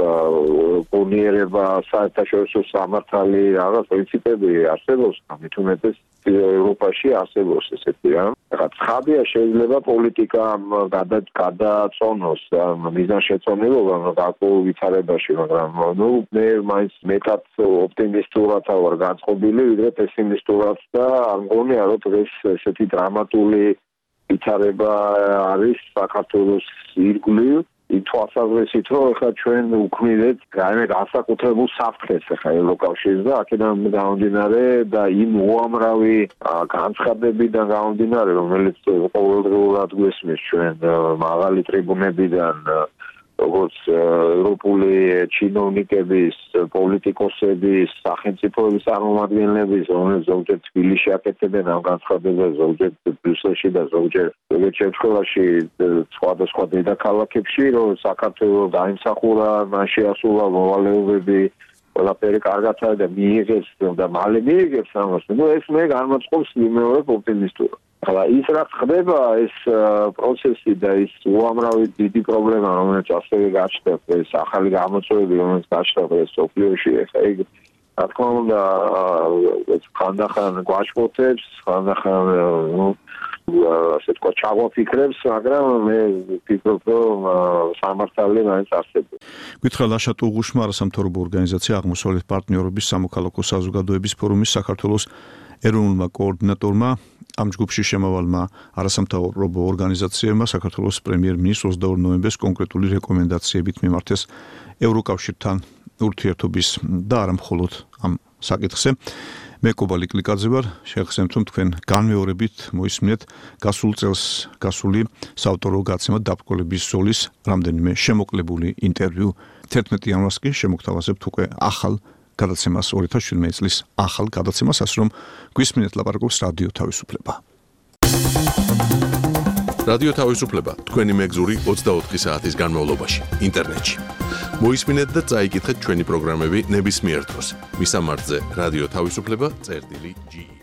პონიერება, საერთაშორისო სამართალი, რაღაც პრინციპები არსებობს, მით უმეტეს ევროპაში არსებობს ესეთი რამ. ახლა ცხადია შეიძლება პოლიტიკა გადაწონოს მიზანშეწონილობა გარკვეულ ვითარებაში, მაგრამ ნუ მე მაინც მეტად ოპტიმისტურად ვარ განწყობილი, ვიდრე პესიმისტურად და არ მგონია რომ დღეს ესეთი დრამატული ვითარება არის საქართველოს ირგვლივ. იმ თვალსაზრისით, რომ ახლა ჩვენ უქმნით რაიმე განსაკუთრებულ საფრთხეს ახლა ევროკავშირს და აქედან გამომდინარე და იმ უამრავი განცხადებიდან გამომდინარე, რომელიც ყოველდღიურად გვესმის ჩვენ მაღალი ტრიბუნებიდან, როგორც ევროპული ჩინოვნიკების, პოლიტიკოსების, სახელმწიფოების წარმომადგენლების, რომელიც ზოგჯერ თბილისში აკეთებენ ამ განცხადებას, ზოგჯერ ბრიუსელში და ზოგჯერ ზოგიერთ შემთხვევაში სხვადასხვა დედაქალაქებში, რომ საქართველოს დაიმსახურა, მან შეასრულა მოვალეობები, ყველაფერი კარგად არის და მიიღებს და მალე მიიღებს ამას. ნუ ეს მე განმაწყობს იმეორებ ოპტიმისტურად. ახლა ის რა ხდება ეს პროცესი და ის უამრავი დიდი პრობლემა, რომელიც ასევე გაჩნდა, ეს ახალი გამოწვევები, რომელიც გაჩნდა ეს სოფლიოში, ახლა ეგ რა თქმა უნდა ხანდახან გვაშფოთებს, ხანდახან ნუ ასე თქვა ჩაგვაფიქრებს, მაგრამ მე ვფიქრობ, რომ სამართალი მაინც არსებობს. გითხრა ლაშა ტუღუშმა, არასამთავრობო ორგანიზაცია აღმოსავლეთ პარტნიორობის სამოქალაქო საზოგადოების ფორუმის საქართველოს ეროვნულმა კოორდინატორმა, ამ ჯგუფში შემავალმა არასამთავრობო ორგანიზაციებმა საქართველოს პრემიერ-მინისტრს ოცდაორი ნოემბერს კონკრეტული რეკომენდაციებით მიმართეს ევროკავშირთან ურთიერთობის და არა მხოლოდ ამ საკითხზე. მე კობალი კლიკაძე ვარ, შეგახსენებთ, რომ თქვენ განმეორებით მოისმინეთ გასულ წელს გასული საავტორო გაცემა დაბრკოლების ზოლის რამდენიმე შემოკლებული ინტერვიუ. თერთმეტი იანვარს კი შემოგთავაზებთ უკვე ახალ გადაცემას, ორი ათას შვიდმეტი წლის ახალ გადაცემას, ასე რომ გვისმინეთ ლაპარაკობს რადიო თავისუფლება. რადიო თავისუფლება თქვენი მეგზური ოცდაოთხი საათის განმავლობაში ინტერნეტში. მოისმინეთ და წაიკითხეთ ჩვენი პროგრამები ნებისმიერ დროს. მისამართზე რადიო თავისუფლება წერტილი ჯი ი